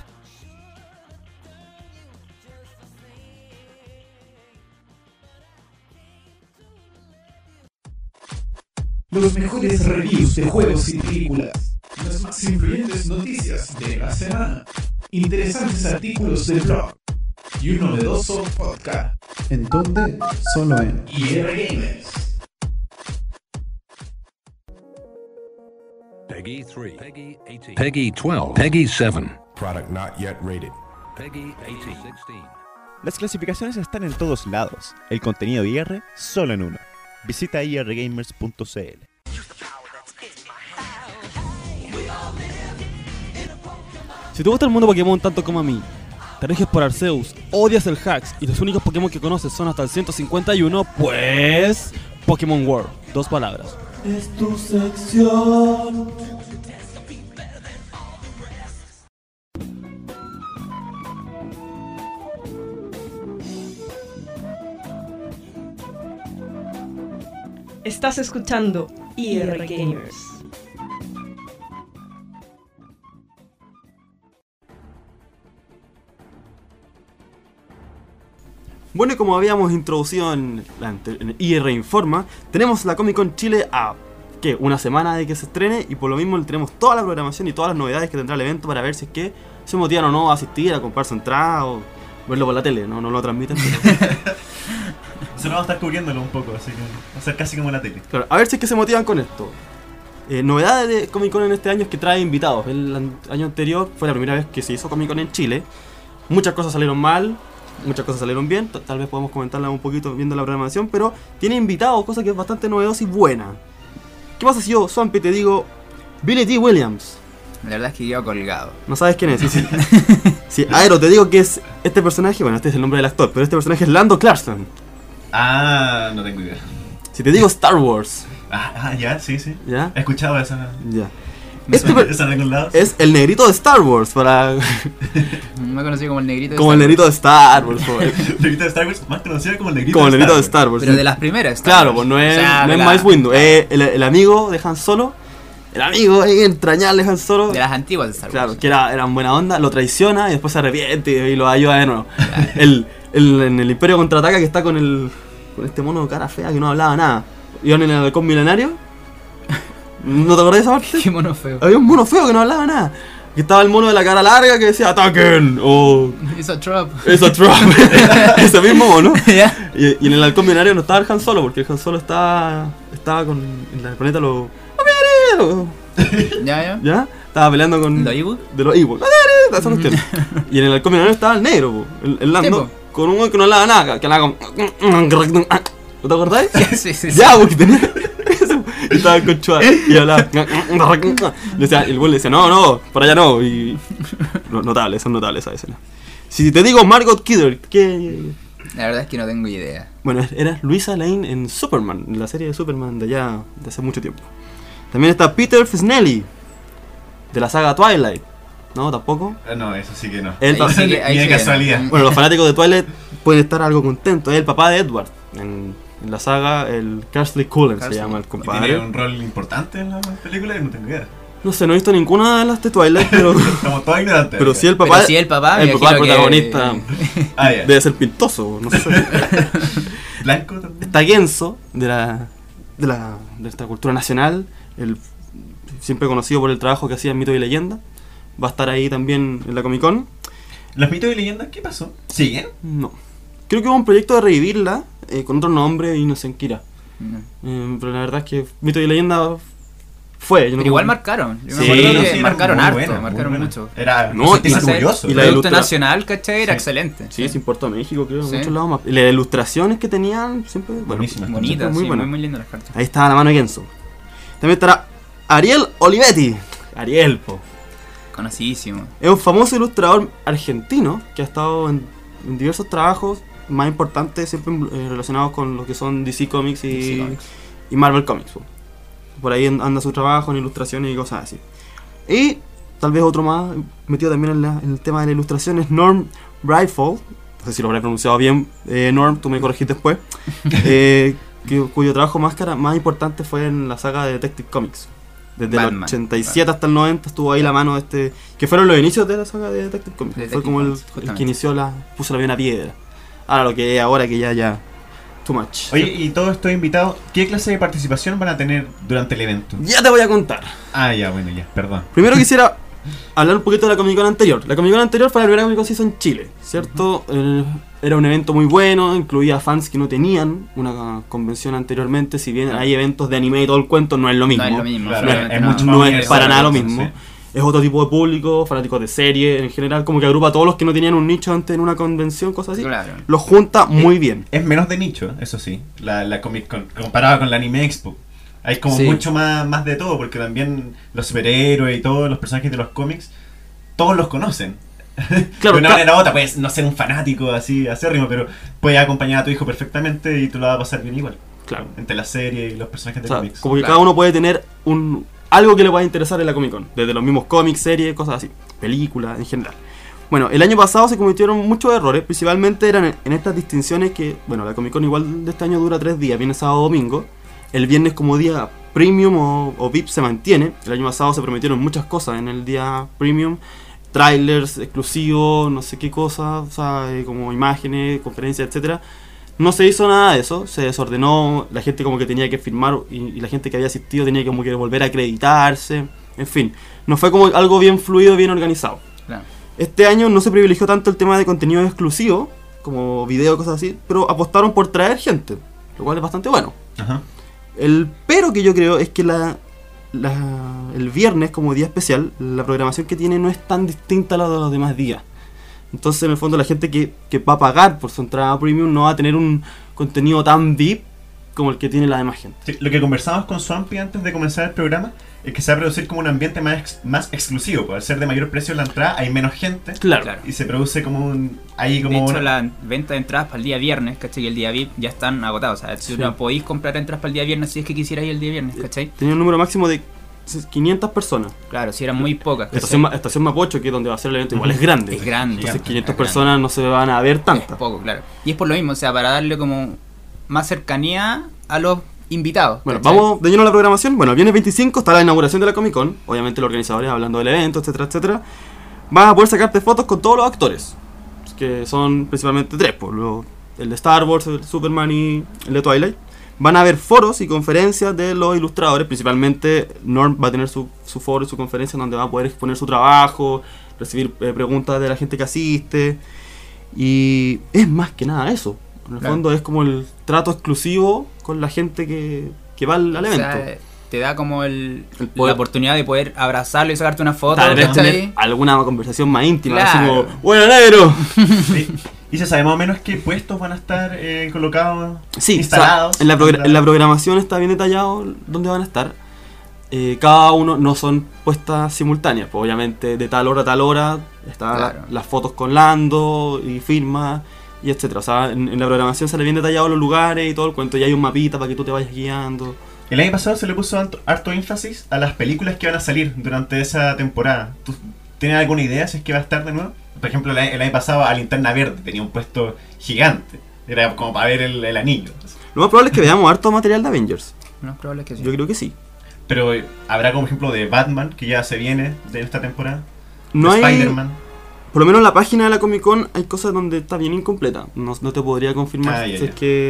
Los mejores reviews de juegos y películas. Las más influyentes noticias de la semana. Interesantes artículos del blog. Y un novedoso podcast. ¿En dónde? Solo en IR Gamers. Peggy 3. Peggy 18. Peggy 12. Peggy 7. Product not yet rated. Peggy 18. 16. Las clasificaciones están en todos lados. El contenido IR solo en uno. Visita irgamers.cl. Si te gusta el mundo Pokémon tanto como a mí, te riges por Arceus, odias el Hacks y los únicos Pokémon que conoces son hasta el 151, pues... Pokémon World, 2 palabras. Es tu sección. Estás escuchando IR Gamers. Bueno, y como habíamos introducido en IR Informa, tenemos la Comic Con Chile a ¿qué? Una semana de que se estrene, y por lo mismo tenemos toda la programación y todas las novedades que tendrá el evento para ver si es que se motivan o no a asistir, a comprar su entrada o verlo por la tele. No lo transmiten, pero... Nosotros vamos a estar cubriéndolo un poco, así que va a ser casi como la tele. Claro, a ver si es que se motivan con esto. Novedades de Comic Con en este año es que trae invitados. El año anterior fue la primera vez que se hizo Comic Con en Chile. Muchas cosas salieron mal, muchas cosas salieron bien. Tal vez podemos comentarlas un poquito viendo la programación, pero tiene invitados, cosa que es bastante novedosa y buena. ¿Qué pasa si yo, Swampy, te digo Billy Dee Williams? La verdad es que quedó colgado. No sabes quién es. Si Aero te digo que es este personaje, bueno, este es el nombre del actor, pero este personaje es Lando Clarkson. Ah, no tengo idea. Si te digo Star Wars, Ya, sí. ¿ya? He escuchado esa. Ya. Este Este ¿Esa en algún lado? es el negrito de Star Wars, para... Me conocí como el negrito de como el Star negrito de Wars. Star Wars. El negrito de Star Wars, más conocido como el negrito Como el de negrito de Star Star Wars. Pero de las primeras. Star Claro, Wars. pues no es, O sea, no de es la- Mace Windu, es el amigo de Han Solo. El amigo entrañable de Han Solo. De las antiguas de Star Wars. Claro, que era buena onda, lo traiciona y después se arrepiente y lo ayuda de nuevo. En el Imperio Contraataca, que está con este mono de cara fea que no hablaba nada. ¿Iban en el halcón milenario? ¿No te acordás de esa parte? Qué mono feo. Había un mono feo que no hablaba nada. Que estaba el mono de la cara larga que decía ¡ataquen! O Hizo Trump. ¡eso Trump! Ese mismo mono. ¿Ya? Y en el halcón milenario no estaba el Han Solo, porque el Han Solo estaba en el planeta los... ¿Ya? ¿Ya? Estaba peleando con... ¿Lo Ewok? De los Ewoks. Esa cuestión. Y en el halcón milenario estaba el negro, po, el Lando, Sí, con un güey que no hablaba nada, que hablaba con... ¿No te acordáis? Sí. Ya, porque tenía... Estaba con Chua y hablaba. Le decía, el güey le decía, no, por allá no. Y notable, son notables esa escena. Si te digo Margot Kidder, ¿qué? La verdad es que no tengo idea. Bueno, era Luisa Lane en Superman, en la serie de Superman de allá, de hace mucho tiempo. También está Peter Fesnelli, de la saga Twilight. ¿No? ¿Tampoco? No, eso sí que no. Él Ahí sí que- ahí Ni de sí que no. casualidad. Bueno, los fanáticos de Twilight pueden estar algo contentos. Es el papá de Edward. En la saga, el Kingsley Cullen se Kingsley. llama el ¿Tiene compadre. un rol importante en la película? No tengo idea. No sé, no he visto ninguna de las de Twilight, pero, Estamos todos ignorantes. pero sí el papá. Pero sí, el papá, me el papá imagino que- protagonista Ah, ya. debe ser pintoso, no sé. Blanco también. Está Genso, de esta cultura nacional, el siempre conocido por el trabajo que hacía en Mito y Leyenda. Va a estar ahí también en la Comic Con. ¿Los mitos y leyendas qué pasó? ¿Siguen? No. Creo que hubo un proyecto de revivirla con otro nombre y no sé en qué irá. No. Pero la verdad es que Mito y Leyenda fue. Yo no Pero igual como- marcaron. Yo Sí, me acuerdo no, que sí, marcaron muy harto, buena, muy marcaron buena. mucho. Era No, sentirse y- orgulloso. y la Producto ilustra- nacional, ¿cachai? Era Sí. excelente. Sí, se importó a México, creo, en Sí. muchos lados más. Y las ilustraciones que tenían siempre. Bueno, Buenísimas. siempre Bonita, muy sí, buena. muy lindas las cartas. Ahí está la mano de Genso. También estará Ariel Olivetti. Ariel, po. Conocidísimo. Es un famoso ilustrador argentino que ha estado en diversos trabajos más importantes, siempre relacionados con lo que son DC Comics y, DC Comics. y Marvel Comics. Po. Por ahí anda su trabajo en ilustraciones y cosas así. Y tal vez otro más metido también en el tema de la ilustración es Norm Brightfall. No sé si lo habré pronunciado bien, Norm, tú me corregís después. Cuyo trabajo más importante fue en la saga de Detective Comics. Desde el Batman. 87 hasta el 90 estuvo ahí la mano de este... Que fueron los inicios de la saga de Detective Comics. Detective Fue como el Comics, que justamente. inició puso la bien a piedra. Ahora lo que es ahora que ya... Too much. Oye, y todos estos invitados, ¿qué clase de participación van a tener durante el evento? Ya te voy a contar. Ah, ya, bueno, ya, perdón. Primero quisiera hablar un poquito de la Comic Con anterior. La Comic Con anterior fue la primera Comic Con que se hizo en Chile, ¿cierto? Era un evento muy bueno, incluía fans que no tenían una convención anteriormente. Si bien hay eventos de anime y todo el cuento, no es lo mismo. No es lo mismo. Claro, obviamente es no. mucho No más es universal, para nada lo sí. mismo. Es otro tipo de público, fanáticos de serie en general, como que agrupa a todos los que no tenían un nicho antes en una convención, cosas así. Claro. Los junta muy bien. Es menos de nicho, eso sí, la Comic Con, comparado con la Anime Expo. Hay como Sí. mucho más de todo, porque también los superhéroes y todos los personajes de los cómics, todos los conocen. Claro, de una ca- manera u otra, puedes no ser un fanático así acérrimo, pero puedes acompañar a tu hijo perfectamente y tú lo vas a pasar bien igual. Claro. Entre la serie y los personajes O de sea, cómics. como que Claro. cada uno puede tener algo que le pueda interesar en la Comic Con, desde los mismos cómics, series, cosas así, películas en general. Bueno, el año pasado se cometieron muchos errores, principalmente eran en estas distinciones que, bueno, la Comic Con igual de este año dura 3 días, viernes, sábado, domingo. El viernes como día premium o VIP se mantiene. El año pasado se prometieron muchas cosas en el día premium, trailers exclusivos, no sé qué cosas, o sea, como imágenes, conferencias, etcétera. No se hizo nada de eso, se desordenó, la gente como que tenía que firmar y la gente que había asistido tenía como que volver a acreditarse, en fin, no fue como algo bien fluido, bien organizado. Claro. Este año no se privilegió tanto el tema de contenido exclusivo, como video, cosas así, pero apostaron por traer gente, lo cual es bastante bueno. Ajá. El pero que yo creo es que el viernes como día especial, la programación que tiene no es tan distinta a la de los demás días. Entonces, en el fondo, la gente que va a pagar por su entrada premium no va a tener un contenido tan VIP como el que tiene la demás gente. Sí, lo que conversamos con Swampy antes de comenzar el programa es que se va a producir como un ambiente más exclusivo. Pues, al ser de mayor precio la entrada, hay menos gente Claro. Claro. y se produce como un... Ahí De como hecho, una- la venta de entradas para el día viernes, ¿cachai? Y el día VIP ya están agotados. O sea, si Sí. no podéis comprar entradas para el día viernes si es que quisierais el día viernes, ¿cachai? Tenía un número máximo de 500 personas. Claro, si eran muy pocas. ¿cachai? Estación Mapocho, que es donde va a ser el evento, igual es grande. Es grande. Entonces, es 500 grande. personas no se van a ver Es tantas. poco, claro. Y es por lo mismo, o sea, para darle como más cercanía a los invitados. Bueno, ¿cachai? vamos de lleno a la programación. Bueno, el viernes 25 está la inauguración de la Comic Con. Obviamente los organizadores hablando del evento, etcétera, etcétera. Vas a poder sacarte fotos con todos los actores, que son principalmente 3, el de Star Wars, el de Superman y el de Twilight. Van a haber foros y conferencias de los ilustradores, principalmente Norm va a tener su foro y su conferencia donde va a poder exponer su trabajo, recibir preguntas de la gente que asiste. Y es más que nada eso. En el Claro. fondo es como el trato exclusivo con la gente que va al O evento. sea, te da como El la poder- oportunidad de poder abrazarlo y sacarte una foto, Tal vez ¿cachai? tener alguna conversación más íntima, Claro. así como, ¡bueno, negro! Sí. ¿Y se sabe más o menos qué puestos van a estar colocados, Sí, instalados? o sea, en la programación está bien detallado dónde van a estar. Cada uno no son puestas simultáneas, pues obviamente de tal hora a tal hora están Claro. las fotos con Lando y firma y etcétera. O sea, en la programación sale bien detallado los lugares y todo el cuento, y hay un mapita para que tú te vayas guiando. El año pasado se le puso harto énfasis a las películas que van a salir durante esa temporada. ¿Tú tienes alguna idea si es que va a estar de nuevo? Por ejemplo, el año pasado a Linterna Verde tenía un puesto gigante. Era como para ver el anillo. Lo más probable es que veamos harto material de Avengers. No es probable que sí. Yo creo que sí. Pero habrá como ejemplo de Batman, que ya se viene de esta temporada. No de hay, Spider-Man. por lo menos en la página de la Comic Con hay cosas donde está bien incompleta. No te podría confirmar Ya. si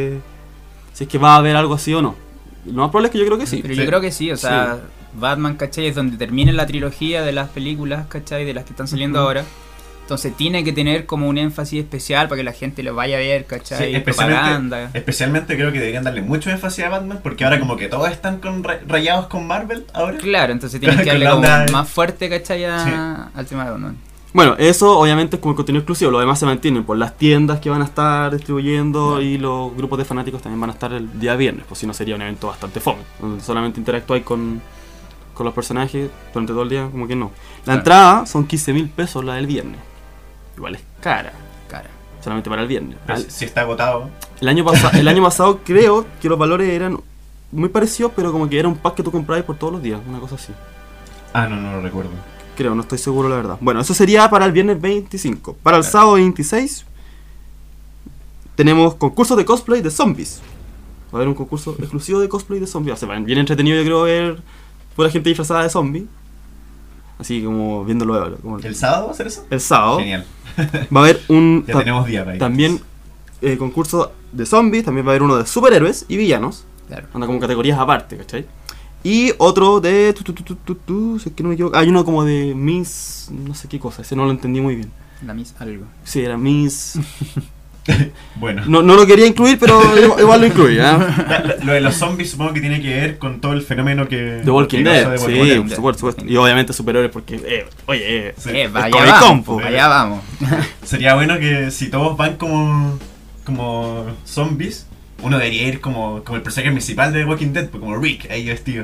es que va a haber algo así o no. Lo más probable es que yo creo que sí. Pero Sí. yo creo que sí, o sea, Batman, ¿cachai? Es donde termina la trilogía de las películas, ¿cachai? De las que están saliendo ahora. Entonces tiene que tener como un énfasis especial para que la gente lo vaya a ver, ¿cachai? Sí, Propaganda. especialmente creo que deberían darle mucho énfasis a Batman, porque ahora como que todos están rayados con Marvel ahora. Claro, entonces tienen que Con darle la como onda más fuerte, ¿cachai? Sí. Al tema de Batman. Bueno, eso obviamente es como el contenido exclusivo. Lo demás se mantienen por las tiendas que van a estar distribuyendo y los grupos de fanáticos también van a estar el día viernes, pues si no sería un evento bastante fome, donde solamente interactúas con los personajes durante todo el día, como que no. La Claro. entrada son 15.000 pesos la del viernes. Igual es cara, Cara. solamente para el viernes. Pero si está agotado. El año pasado creo que los valores eran muy parecidos, pero como que era un pack que tú comprabas por todos los días, una cosa así. Ah, no lo recuerdo. Creo, no estoy seguro la verdad. Bueno, eso sería para el viernes 25. Para el sábado 26 tenemos concursos de cosplay de zombies. Va a haber un concurso exclusivo de cosplay de zombies. O sea, bien entretenido yo creo ver pura gente disfrazada de zombie. Así como viéndolo como ¿El sábado va a ser eso? el sábado. Genial. Va a haber un Ya tenemos día para ir. también concurso de zombies. También va a haber uno de superhéroes y villanos. Claro. Anda como categorías aparte, ¿cachai? Y otro de... si es que no me equivoco. Hay uno como de Miss... No sé qué cosa. Ese no lo entendí muy bien. La Miss algo. Sí, era Miss... Bueno. No lo quería incluir, pero igual lo incluí, ¿eh? Lo de los zombies supongo que tiene que ver con todo el fenómeno que... The Walking que Dead, pasa de sí, Walking Dead. por supuesto. Y obviamente superhéroes porque... Sí. Vaya Comic vamos, Con, po. allá vamos. Sería bueno que si todos van como zombies, uno debería ir como el personaje principal de Walking Dead, pues como Rick, ahí vestido.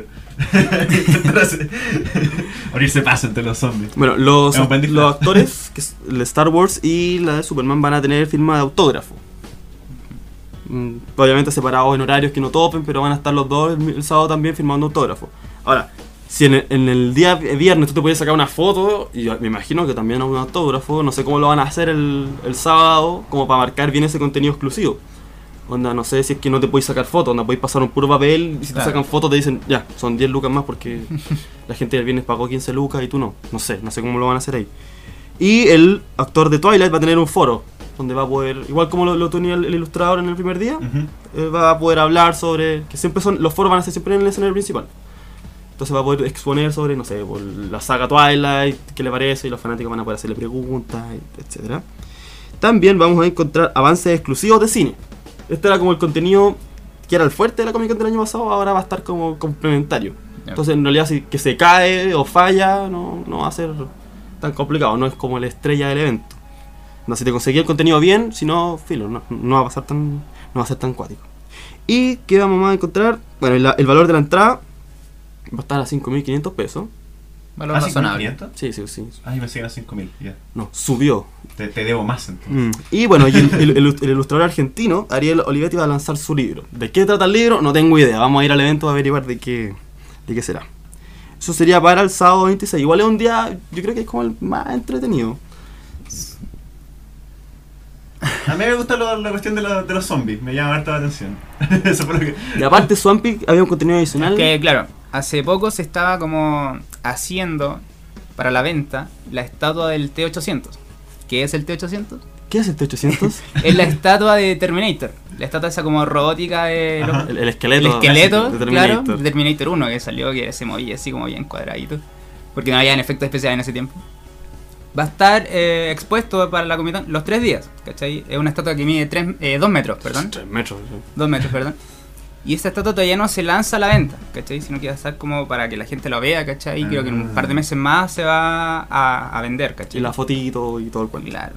Abrirse paso entre los zombies. Bueno, los Es un buen disfraz. actores, que es el de Star Wars y la de Superman, van a tener firma de autógrafo. Obviamente separados en horarios que no topen, pero van a estar los dos el sábado también firmando autógrafo. Ahora, si en el día viernes tú te puedes sacar una foto, y yo me imagino que también un autógrafo, no sé cómo lo van a hacer el sábado, como para marcar bien ese contenido exclusivo. Onda, no sé si es que no te podéis sacar fotos, onda, podéis pasar un puro papel y si Claro. te sacan fotos te dicen, ya, son 10 lucas más porque la gente del viernes pagó 15 lucas y tú no. No sé cómo lo van a hacer ahí. Y el actor de Twilight va a tener un foro donde va a poder, igual como lo tenía el ilustrador en el primer día, Ujú. va a poder hablar sobre, que siempre los foros van a ser siempre en el escenario principal. Entonces va a poder exponer sobre, no sé, por la saga Twilight, qué le parece, y los fanáticos van a poder hacerle preguntas, etc. También vamos a encontrar avances exclusivos de cine. Este era como el contenido que era el fuerte de la Comic Con del año pasado, ahora va a estar como complementario. Ya. Entonces en realidad si que se cae o falla, no va a ser tan complicado, no es como la estrella del evento. No, si te conseguí el contenido bien, si no, filo, no va a pasar no va a ser tan cuático. ¿Y qué vamos a encontrar? Bueno, el valor de la entrada va a estar a 5.500 pesos. Valor razonable. ¿5.500? Sí. Ah, yo pensé que eran 5.000, ya. No, subió. Te debo más entonces. Y bueno, y el ilustrador argentino, Ariel Olivetti, va a lanzar su libro. ¿De qué trata el libro? No tengo idea. Vamos a ir al evento a averiguar de qué será. Eso sería para el sábado 26. Igual es un día, yo creo que es como el más entretenido. A mí me gusta la cuestión de los zombies, me llama harta la atención. Eso fue lo que... Y aparte, Swampy había un contenido adicional. Que claro, hace poco se estaba como haciendo para la venta la estatua del T-800. ¿Qué es el T-800? ¿Qué es el T-800? Es la estatua de Terminator. La estatua esa como robótica de... Ajá. el esqueleto. El esqueleto, de claro, Terminator. de Terminator 1 que salió, que se movía así como bien cuadradito. Porque no habían efectos especiales en ese tiempo. Va a estar expuesto para la Comic Con los 3 días, ¿cachai? Es una estatua que mide 2 metros, perdón. 3 metros. 2 metros, perdón. Y esta estatua todavía no se lanza a la venta, ¿cachai? Sino que va a estar como para que la gente lo vea, ¿cachai? Y creo que en un par de meses más se va a vender, ¿cachai? Y la fotito y todo el cuento. Claro.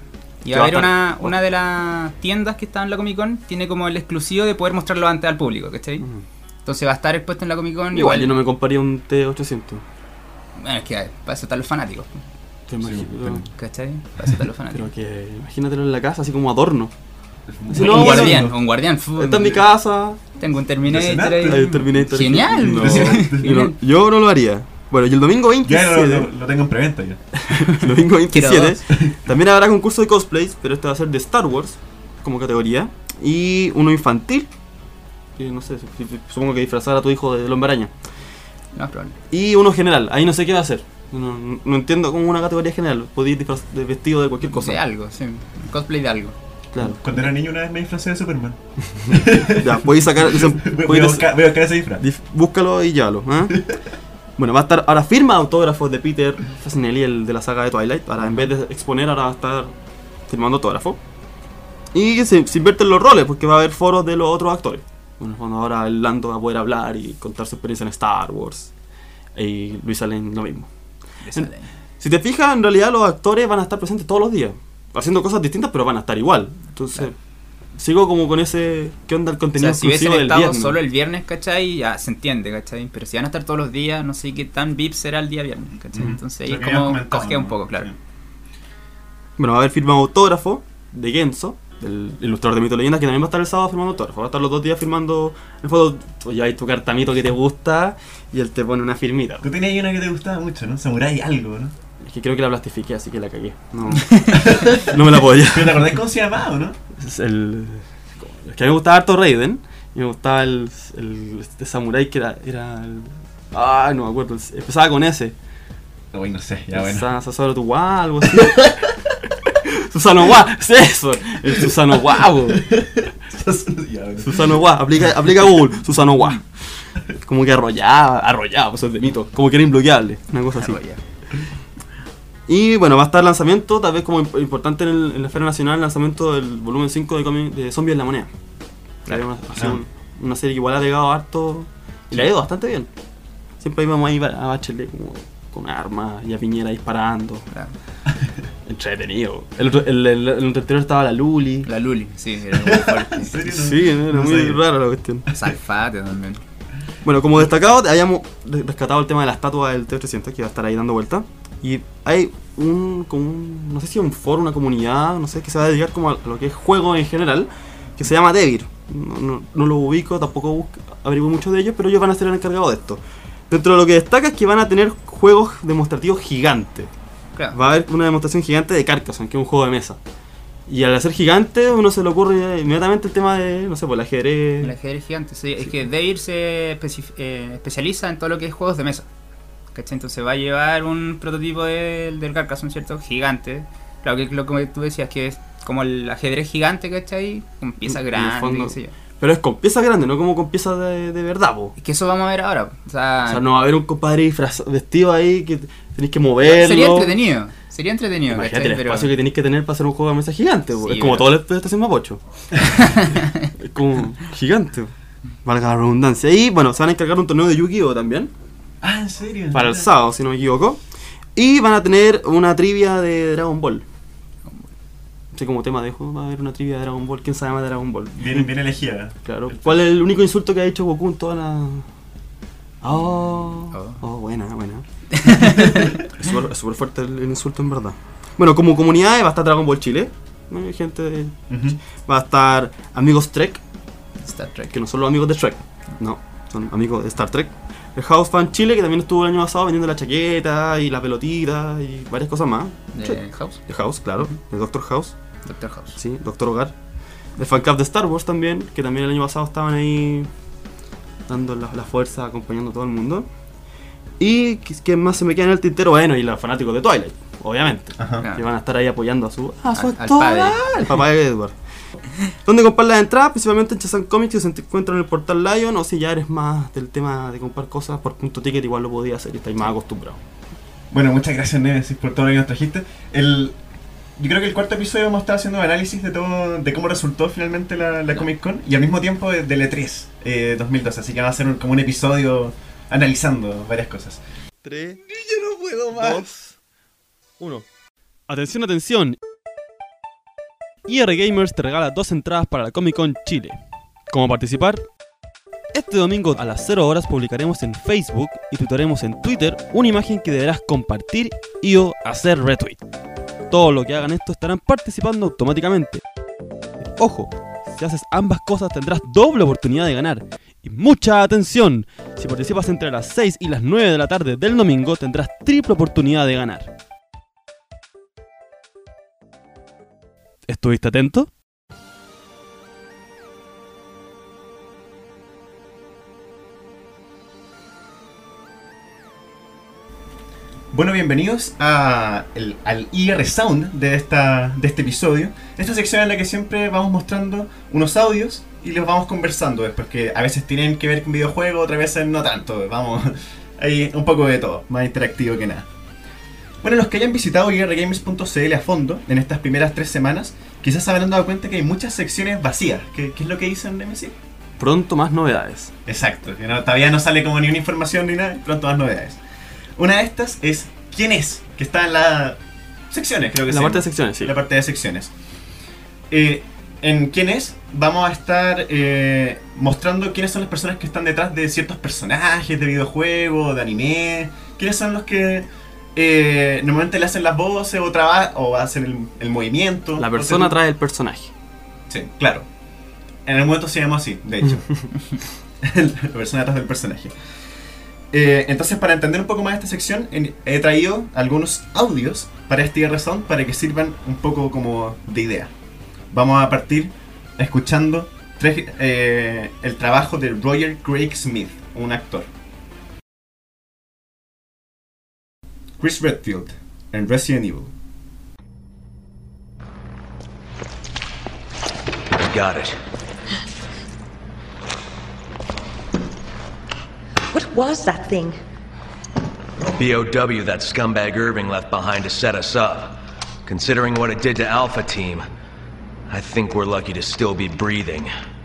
Y va a haber una de las tiendas que está en la Comic Con, tiene como el exclusivo de poder mostrarlo antes al público, ¿cachai? Entonces va a estar expuesto en la Comic Con. Igual yo no me compraría un T800. Bueno, es que para eso están los fanáticos, Te imagino. ¿cachai? Para eso están los fanáticos. Pero que imagínatelo en la casa, así como adorno. Si Un no, guardián, no. un guardián. Está en mi casa. Tengo un Terminator Impresionante. Hay ahí. un Terminator. Genial. No, Genial. yo no lo haría. Bueno, y el domingo Ya 27, lo tengo en preventa ya. el domingo 27 Quiero también habrá concurso de cosplays, pero este va a ser de Star Wars como categoría. Y uno infantil, que no sé, supongo que disfrazar a tu hijo de Hombre Araña. No es probable. Y uno general, ahí no sé qué va a hacer. No entiendo como una categoría general. Podéis ir de vestido de cualquier cosa. De algo, sí. Cosplay de algo. Claro. Cuando era niño una vez me disfracé de Superman. Ya, podéis sacar. Voy a buscar ese disfraz. Búscalo y llévalo. Bueno, va a estar. Ahora firma autógrafos de Peter Facinelli, el de la saga de Twilight. Ahora en vez de exponer, ahora va a estar firmando autógrafos. Y se invierten los roles, porque va a haber foros de los otros actores. Bueno, cuando ahora el Lando va a poder hablar y contar su experiencia en Star Wars. Y Luis Allen lo mismo. Si te fijas, en realidad los actores van a estar presentes todos los días, haciendo cosas distintas, pero van a estar igual. Entonces, sigo como con ese... ¿Qué onda el O contenido sea, si hubiesen exclusivo del estado viernes? solo el viernes, ¿cachai? Ya se entiende, ¿cachai? Pero si van a estar todos los días, no sé qué tan VIP será el día viernes, ¿cachai? Entonces ahí Lo es que habíamos como comentado, cogea un ¿no? poco, claro. Sí. Bueno, va a haber firmado autógrafo de Genso, el ilustrador de Mito y Leyendas, que también va a estar el sábado firmando autógrafo. Va a estar los 2 días firmando... En foto, tú llevas tu cartamito que te gusta y él te pone una firmita. Tú tenías una que te gustaba mucho, ¿no? Samurai algo, ¿no? Es que creo que la plastifiqué, así que la cagué. No, no me la puedo llevar. ¿Pero te acordás cómo se llamaba, o no? Es que a mí me gustaba harto Raiden. Y me gustaba este samurái que era el... no me acuerdo. Empezaba con ese. Uy, no sé, ya bueno. Sasoro Tuwa, algo así. Susano Wa, es eso. El Susano Wa, bo. Ya, bueno. Susano Wa, aplica Google. Susano Wa. Como que arrollaba, pues es de Mito. Como que era imbloqueable. Una cosa así. Y bueno, va a estar el lanzamiento, tal vez como importante en la Feria Nacional, el lanzamiento del volumen 5 de Zombies en la Moneda. Claro. Ha sido una serie que igual ha pegado harto y le ha ido bastante bien. Siempre íbamos ahí a Bachelet como con armas y a Piñera disparando. Claro. Entretenido. El anterior estaba la Luli. La Luli, sí, era muy fuerte. ¿En serio? Sí, era No muy sabía. rara la cuestión. Salfate también. Bueno, como destacado, hayamos rescatado el tema de la estatua del T-800 que va a estar ahí dando vuelta. Y hay no sé si un foro, una comunidad, no sé, que se va a dedicar como a lo que es juego en general, que se llama Devir. No lo ubico, tampoco averiguo mucho de ellos, pero ellos van a ser el encargado de esto. Dentro de lo que destaca es que van a tener juegos demostrativos gigantes. Claro. Va a haber una demostración gigante de Carcassonne, que es un juego de mesa. Y al hacer gigante, uno se le ocurre inmediatamente el tema de, no sé, pues el ajedrez. El ajedrez gigante, sí. Es que Devir se especializa en todo lo que es juegos de mesa. ¿Cachai? Entonces va a llevar un prototipo del Carcassonne, ¿cierto? Gigante. Claro que lo que tú decías, que es como el ajedrez gigante, ¿cachai? Con piezas En el grandes, fondo, qué sé yo. pero es con piezas grandes, no como con piezas de verdad, po. Es que eso vamos a ver ahora. O sea, No va a haber un compadre vestido ahí que tenéis que moverlo. sería entretenido. Sería entretenido, Imagínate ¿cachai? el Pero espacio que tenéis que tener para hacer un juego de mesa gigante, po. Sí, Es como pero- todo el estación Mapocho. Es como gigante, po. Valga la redundancia. Y bueno, se van a encargar un torneo de Yu-Gi-Oh también. Ah, ¿en serio? Para el sábado, si no me equivoco. Y van a tener una trivia de Dragon Ball. Así como tema de juego, va a haber una trivia de Dragon Ball. ¿Quién sabe más de Dragon Ball? Bien elegida. Claro. ¿Cuál es el único insulto que ha hecho Goku en toda la...? Buena. Es súper fuerte el insulto en verdad. Bueno, como comunidad va a estar Dragon Ball Chile. ¿No? Hay gente de... Va a estar amigos Trek, Star Trek. que no son los amigos de Shrek. No, son amigos de Star Trek. El House Fan Chile, que también estuvo el año pasado vendiendo la chaqueta y la pelotita y varias cosas más. Sí. De House. El House, claro. El Doctor House. Doctor House. Sí, Doctor Hogar. El fanclub de Star Wars también, que también el año pasado estaban ahí dando la fuerza, acompañando a todo el mundo. Y que más se me queda en el tintero, bueno, y los fanáticos de Twilight, obviamente. Ajá. Claro. Que van a estar ahí apoyando a su Al actor, padre. el papá de Edward. ¿Dónde comprar las entradas? Principalmente en Chazan Comics, que se encuentran en el portal Lion, o si ya eres más del tema de comprar cosas por punto ticket, igual lo podías hacer y estáis más acostumbrado. Bueno, muchas gracias Nemesis por todo lo que nos trajiste. Yo creo que el cuarto episodio vamos a estar haciendo análisis de todo, de cómo resultó finalmente la Comic Con y al mismo tiempo del E3 2012, así que va a ser como un episodio analizando varias cosas. 3, yo no puedo más. 2, 1. Atención, atención. IR Gamers te regala 2 entradas para la Comic Con Chile. ¿Cómo participar? Este domingo a las 0 horas publicaremos en Facebook y tuitearemos en Twitter una imagen que deberás compartir y o hacer retweet. Todos los que hagan esto estarán participando automáticamente. Ojo, si haces ambas cosas tendrás doble oportunidad de ganar. Y mucha atención, si participas entre las 6 y las 9 de la tarde del domingo tendrás triple oportunidad de ganar. ¿Estuviste atento? Bueno, bienvenidos al IR Sound de este episodio. Esta sección en la que siempre vamos mostrando unos audios y los vamos conversando después, que a veces tienen que ver con videojuegos, otras veces no tanto. Vamos, hay un poco de todo, más interactivo que nada. Bueno, los que hayan visitado irgamers.cl a fondo en estas primeras 3 semanas, quizás se habrán dado cuenta que hay muchas secciones vacías. ¿Qué es lo que dicen MC? Pronto más novedades. Exacto, que todavía no sale como ni una información ni nada, pronto más novedades. Una de estas es ¿quién es? Que está en las secciones, creo que sí. La parte de secciones, sí. La parte de secciones. En ¿quién es? Vamos a estar mostrando quiénes son las personas que están detrás de ciertos personajes de videojuegos, de anime. ¿Quiénes son los que normalmente le hacen las voces o hacen el movimiento? La persona atrás del personaje. Sí, claro. En el momento se llama así, de hecho. La persona atrás del personaje. Entonces, para entender un poco más esta sección, he traído algunos audios para este IR Sound para que sirvan un poco como de idea. Vamos a partir escuchando el trabajo de Roger Craig Smith, un actor. Chris Redfield en Resident Evil. Got it. What was that thing? BOW that scumbag Irving left behind to set us up. Considering what it did to Alpha Team, I think we're lucky to still be breathing.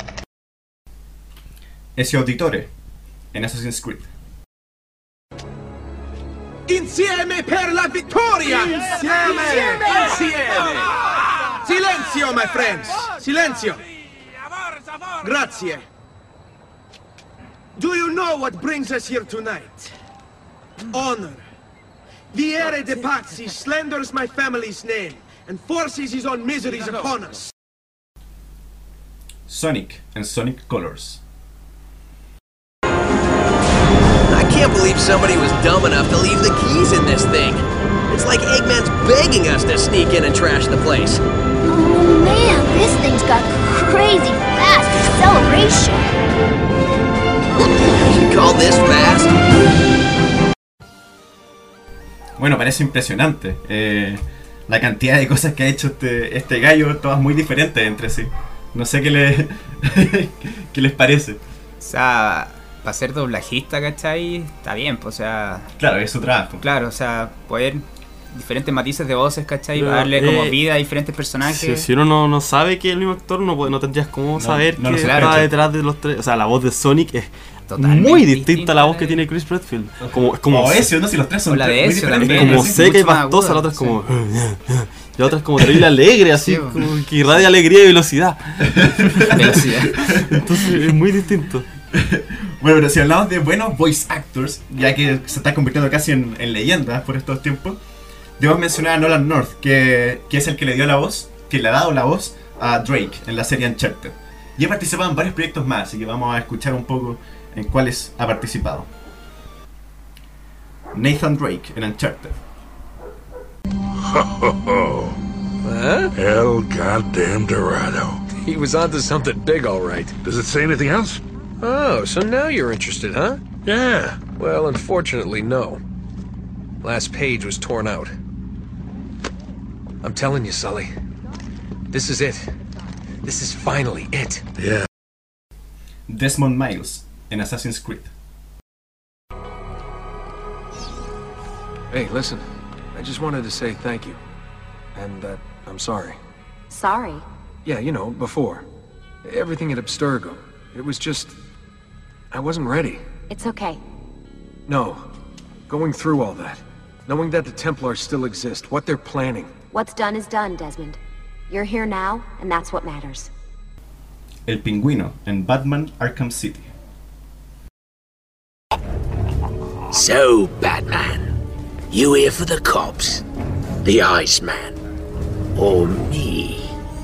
Ezio Auditore en Assassin's Creed. Insieme per la vittoria! Insieme! Insieme! Silenzio, my friends! Silenzio! Grazie! Do you know what brings us here tonight? Honor. Viere de Pazzi slanders my family's name and forces his own miseries upon us. Sonic en Sonic Colors. I can't believe somebody was dumb enough to leave the keys in this thing. It's like Eggman's begging us to sneak in and trash the place. Oh man, this thing's got crazy fast acceleration. You call this fast? Bueno, parece impresionante. La cantidad de cosas que ha hecho este gallo, todas muy diferentes entre sí. No sé qué les parece. O sea, para ser doblajista, ¿cachai? Está bien, pues, o sea... Claro, es su trabajo. Claro, o sea, poder diferentes matices de voces, ¿cachai? Para darle como vida a diferentes personajes. Si uno no sabe que es el mismo actor, no tendrías cómo saber que está detrás de los tres. O sea, la voz de Sonic es totalmente muy distinta a la voz que tiene Chris Redfield. Es como Ezio, ¿no? Si los tres son la de Ezio también. Es como seca y pastosa, la otra es como... Y la otra es como terrible alegre, así, como que irradia alegría y velocidad. Entonces es muy distinto. Bueno, pero si hablamos de buenos voice actors, ya que se está convirtiendo casi en leyendas por estos tiempos, debo mencionar a Nolan North, que es el que le dio la voz, que le ha dado la voz a Drake en la serie Uncharted. Y ha participado en varios proyectos más, así que vamos a escuchar un poco en cuáles ha participado. Nathan Drake en Uncharted. Huh? El goddamn Dorado. He was onto something big, all right. Does it say anything else? Oh, so now you're interested, huh? Yeah. Well, unfortunately, no. Last page was torn out. I'm telling you, Sully. This is it. This is finally it. Yeah. Desmond Miles en Assassin's Creed. Hey, listen. I just wanted to say thank you. And that I'm sorry. Sorry? Yeah, you know, before. Everything at Abstergo. It was just... I wasn't ready. It's okay. No. Going through all that. Knowing that the Templars still exist, what they're planning. What's done is done, Desmond. You're here now, and that's what matters. El Pingüino en Batman Arkham City. So, Batman, you here for the cops, the Iceman, or me?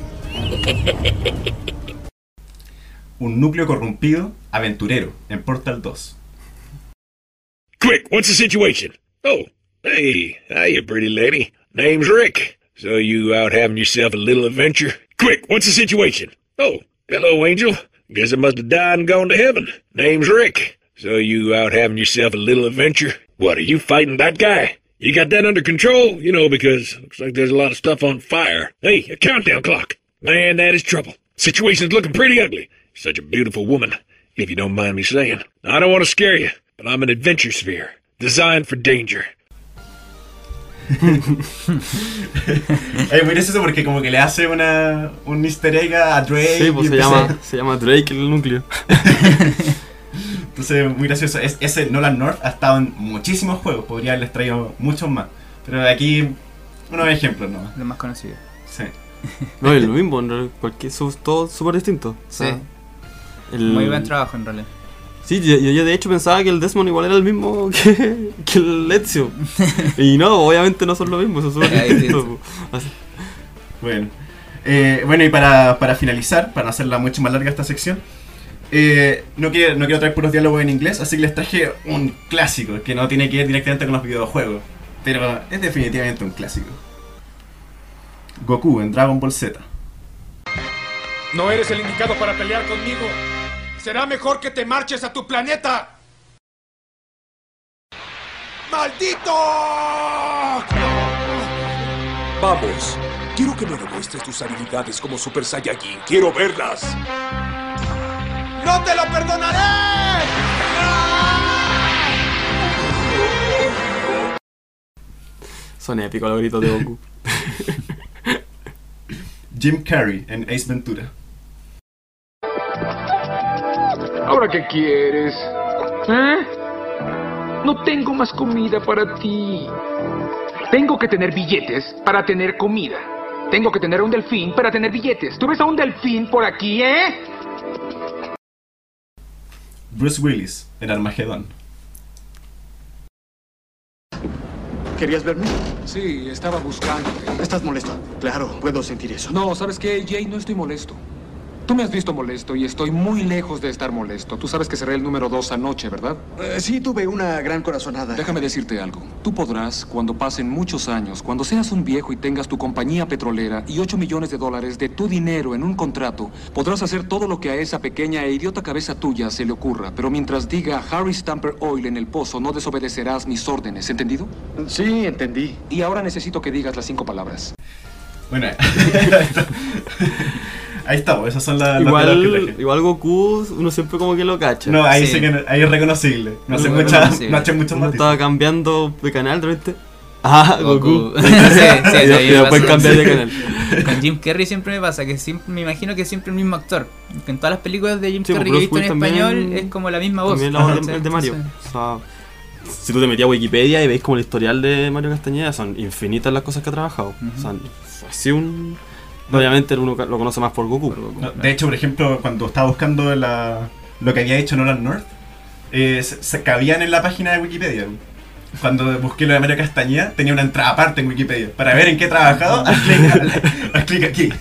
Un núcleo corrompido, aventurero en Portal 2. Quick, what's the situation? Oh, hey, hiya, pretty lady. Name's Rick. So you out having yourself a little adventure? Quick, what's the situation? Oh, hello, Angel. Guess I must have died and gone to heaven. Name's Rick. So you out having yourself a little adventure? What, are you fighting that guy? You got that under control? You know, because looks like there's a lot of stuff on fire. Hey, a countdown clock. Man, that is trouble. Situation's looking pretty ugly. Such a beautiful woman, if you don't mind me saying. I don't want to scare you, but I'm an adventure sphere, designed for danger. Es muy gracioso porque como que le hace un easter egg a Drake. Sí, pues se llama Drake el núcleo. Entonces, muy gracioso. Ese Nolan North ha estado en muchísimos juegos, podría haberles traído muchos más. Pero aquí, unos ejemplos nomás. Los más conocidos. Sí. No, es lo mismo, todo súper distinto. Sí. Muy buen trabajo en realidad. Sí, yo de hecho pensaba que el Desmond igual era el mismo que el Ezio. Y no, obviamente no son lo mismo, son súper distintos. Bueno, y para finalizar, para no hacerla mucho más larga esta sección, no quiero traer puros diálogos en inglés, así que les traje un clásico que no tiene que ver directamente con los videojuegos, pero es definitivamente un clásico. Goku en Dragon Ball Z. No eres el indicado para pelear conmigo. Será mejor que te marches a tu planeta. ¡Maldito! Vamos, quiero que me demuestres tus habilidades como Super Saiyajin. Quiero verlas. ¡No te lo perdonaré! Son épicos los gritos de Goku. Jim Carrey en Ace Ventura. ¿Ahora qué quieres? ¿Eh? No tengo más comida para ti. Tengo que tener billetes para tener comida. Tengo que tener un delfín para tener billetes. ¿Tú ves a un delfín por aquí, eh? Bruce Willis en Armagedón. ¿Querías verme? Sí, estaba buscándote. ¿Estás molesto? Claro, puedo sentir eso. No, ¿sabes qué, Jay? No estoy molesto. Tú me has visto molesto y estoy muy lejos de estar molesto. Tú sabes que cerré el número 2 anoche, ¿verdad? Sí, tuve una gran corazonada. Déjame decirte algo. Tú podrás, cuando pasen muchos años, cuando seas un viejo y tengas tu compañía petrolera y $8 millones de tu dinero en un contrato, podrás hacer todo lo que a esa pequeña e idiota cabeza tuya se le ocurra. Pero mientras diga Harry Stamper Oil en el pozo, no desobedecerás mis órdenes. ¿Entendido? Sí, entendí. Y ahora necesito que digas las 5 palabras. Bueno, ahí está, esas son las igual Goku, uno siempre como que lo cacha. No, ahí sí que ahí es reconocible. No hace mucho más. Estaba cambiando de canal, ¿viste? Ah, Goku. Sí, y después cambiar de canal. Con Jim Carrey siempre me pasa que siempre, me imagino que es siempre el mismo actor. Que en todas las películas de Jim Carrey que he visto en español es como la misma voz. También la voz de Mario. O sea, si tú te metías a Wikipedia y veis como el historial de Mario Castañeda, son infinitas las cosas que ha trabajado. O sea, así obviamente uno lo conoce más por Goku. No, de hecho, por ejemplo, cuando estaba buscando lo que había hecho Nolan North, se cabían en la página de Wikipedia. Cuando busqué lo de Mario Castañeda, tenía una entrada aparte en Wikipedia. Para ver en qué he trabajado, haz clic aquí.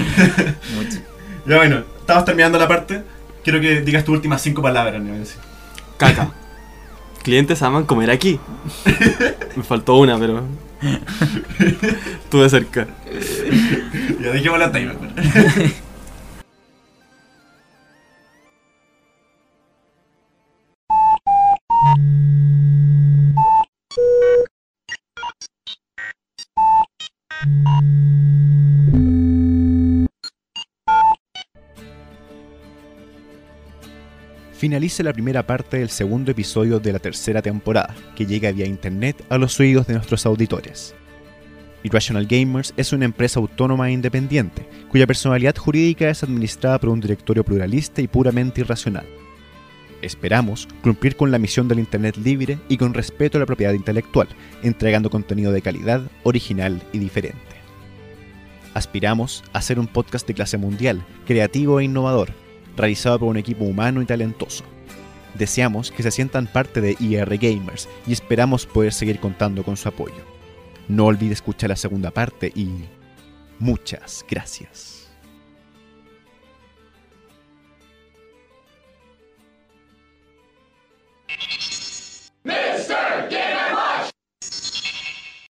Ya bueno, estamos terminando la parte. Quiero que digas tus últimas 5 palabras, ¿no? Caca. Clientes aman comer aquí. Me faltó una, pero estuve cerca. Ya dejemos la timer. Finaliza la primera parte del segundo episodio de la tercera temporada, que llega vía internet a los oídos de nuestros auditores. Irrational Gamers es una empresa autónoma e independiente, cuya personalidad jurídica es administrada por un directorio pluralista y puramente irracional. Esperamos cumplir con la misión del internet libre y con respeto a la propiedad intelectual, entregando contenido de calidad, original y diferente. Aspiramos a ser un podcast de clase mundial, creativo e innovador, realizado por un equipo humano y talentoso. Deseamos que se sientan parte de IR Gamers y esperamos poder seguir contando con su apoyo. No olvide escuchar la segunda parte y muchas gracias.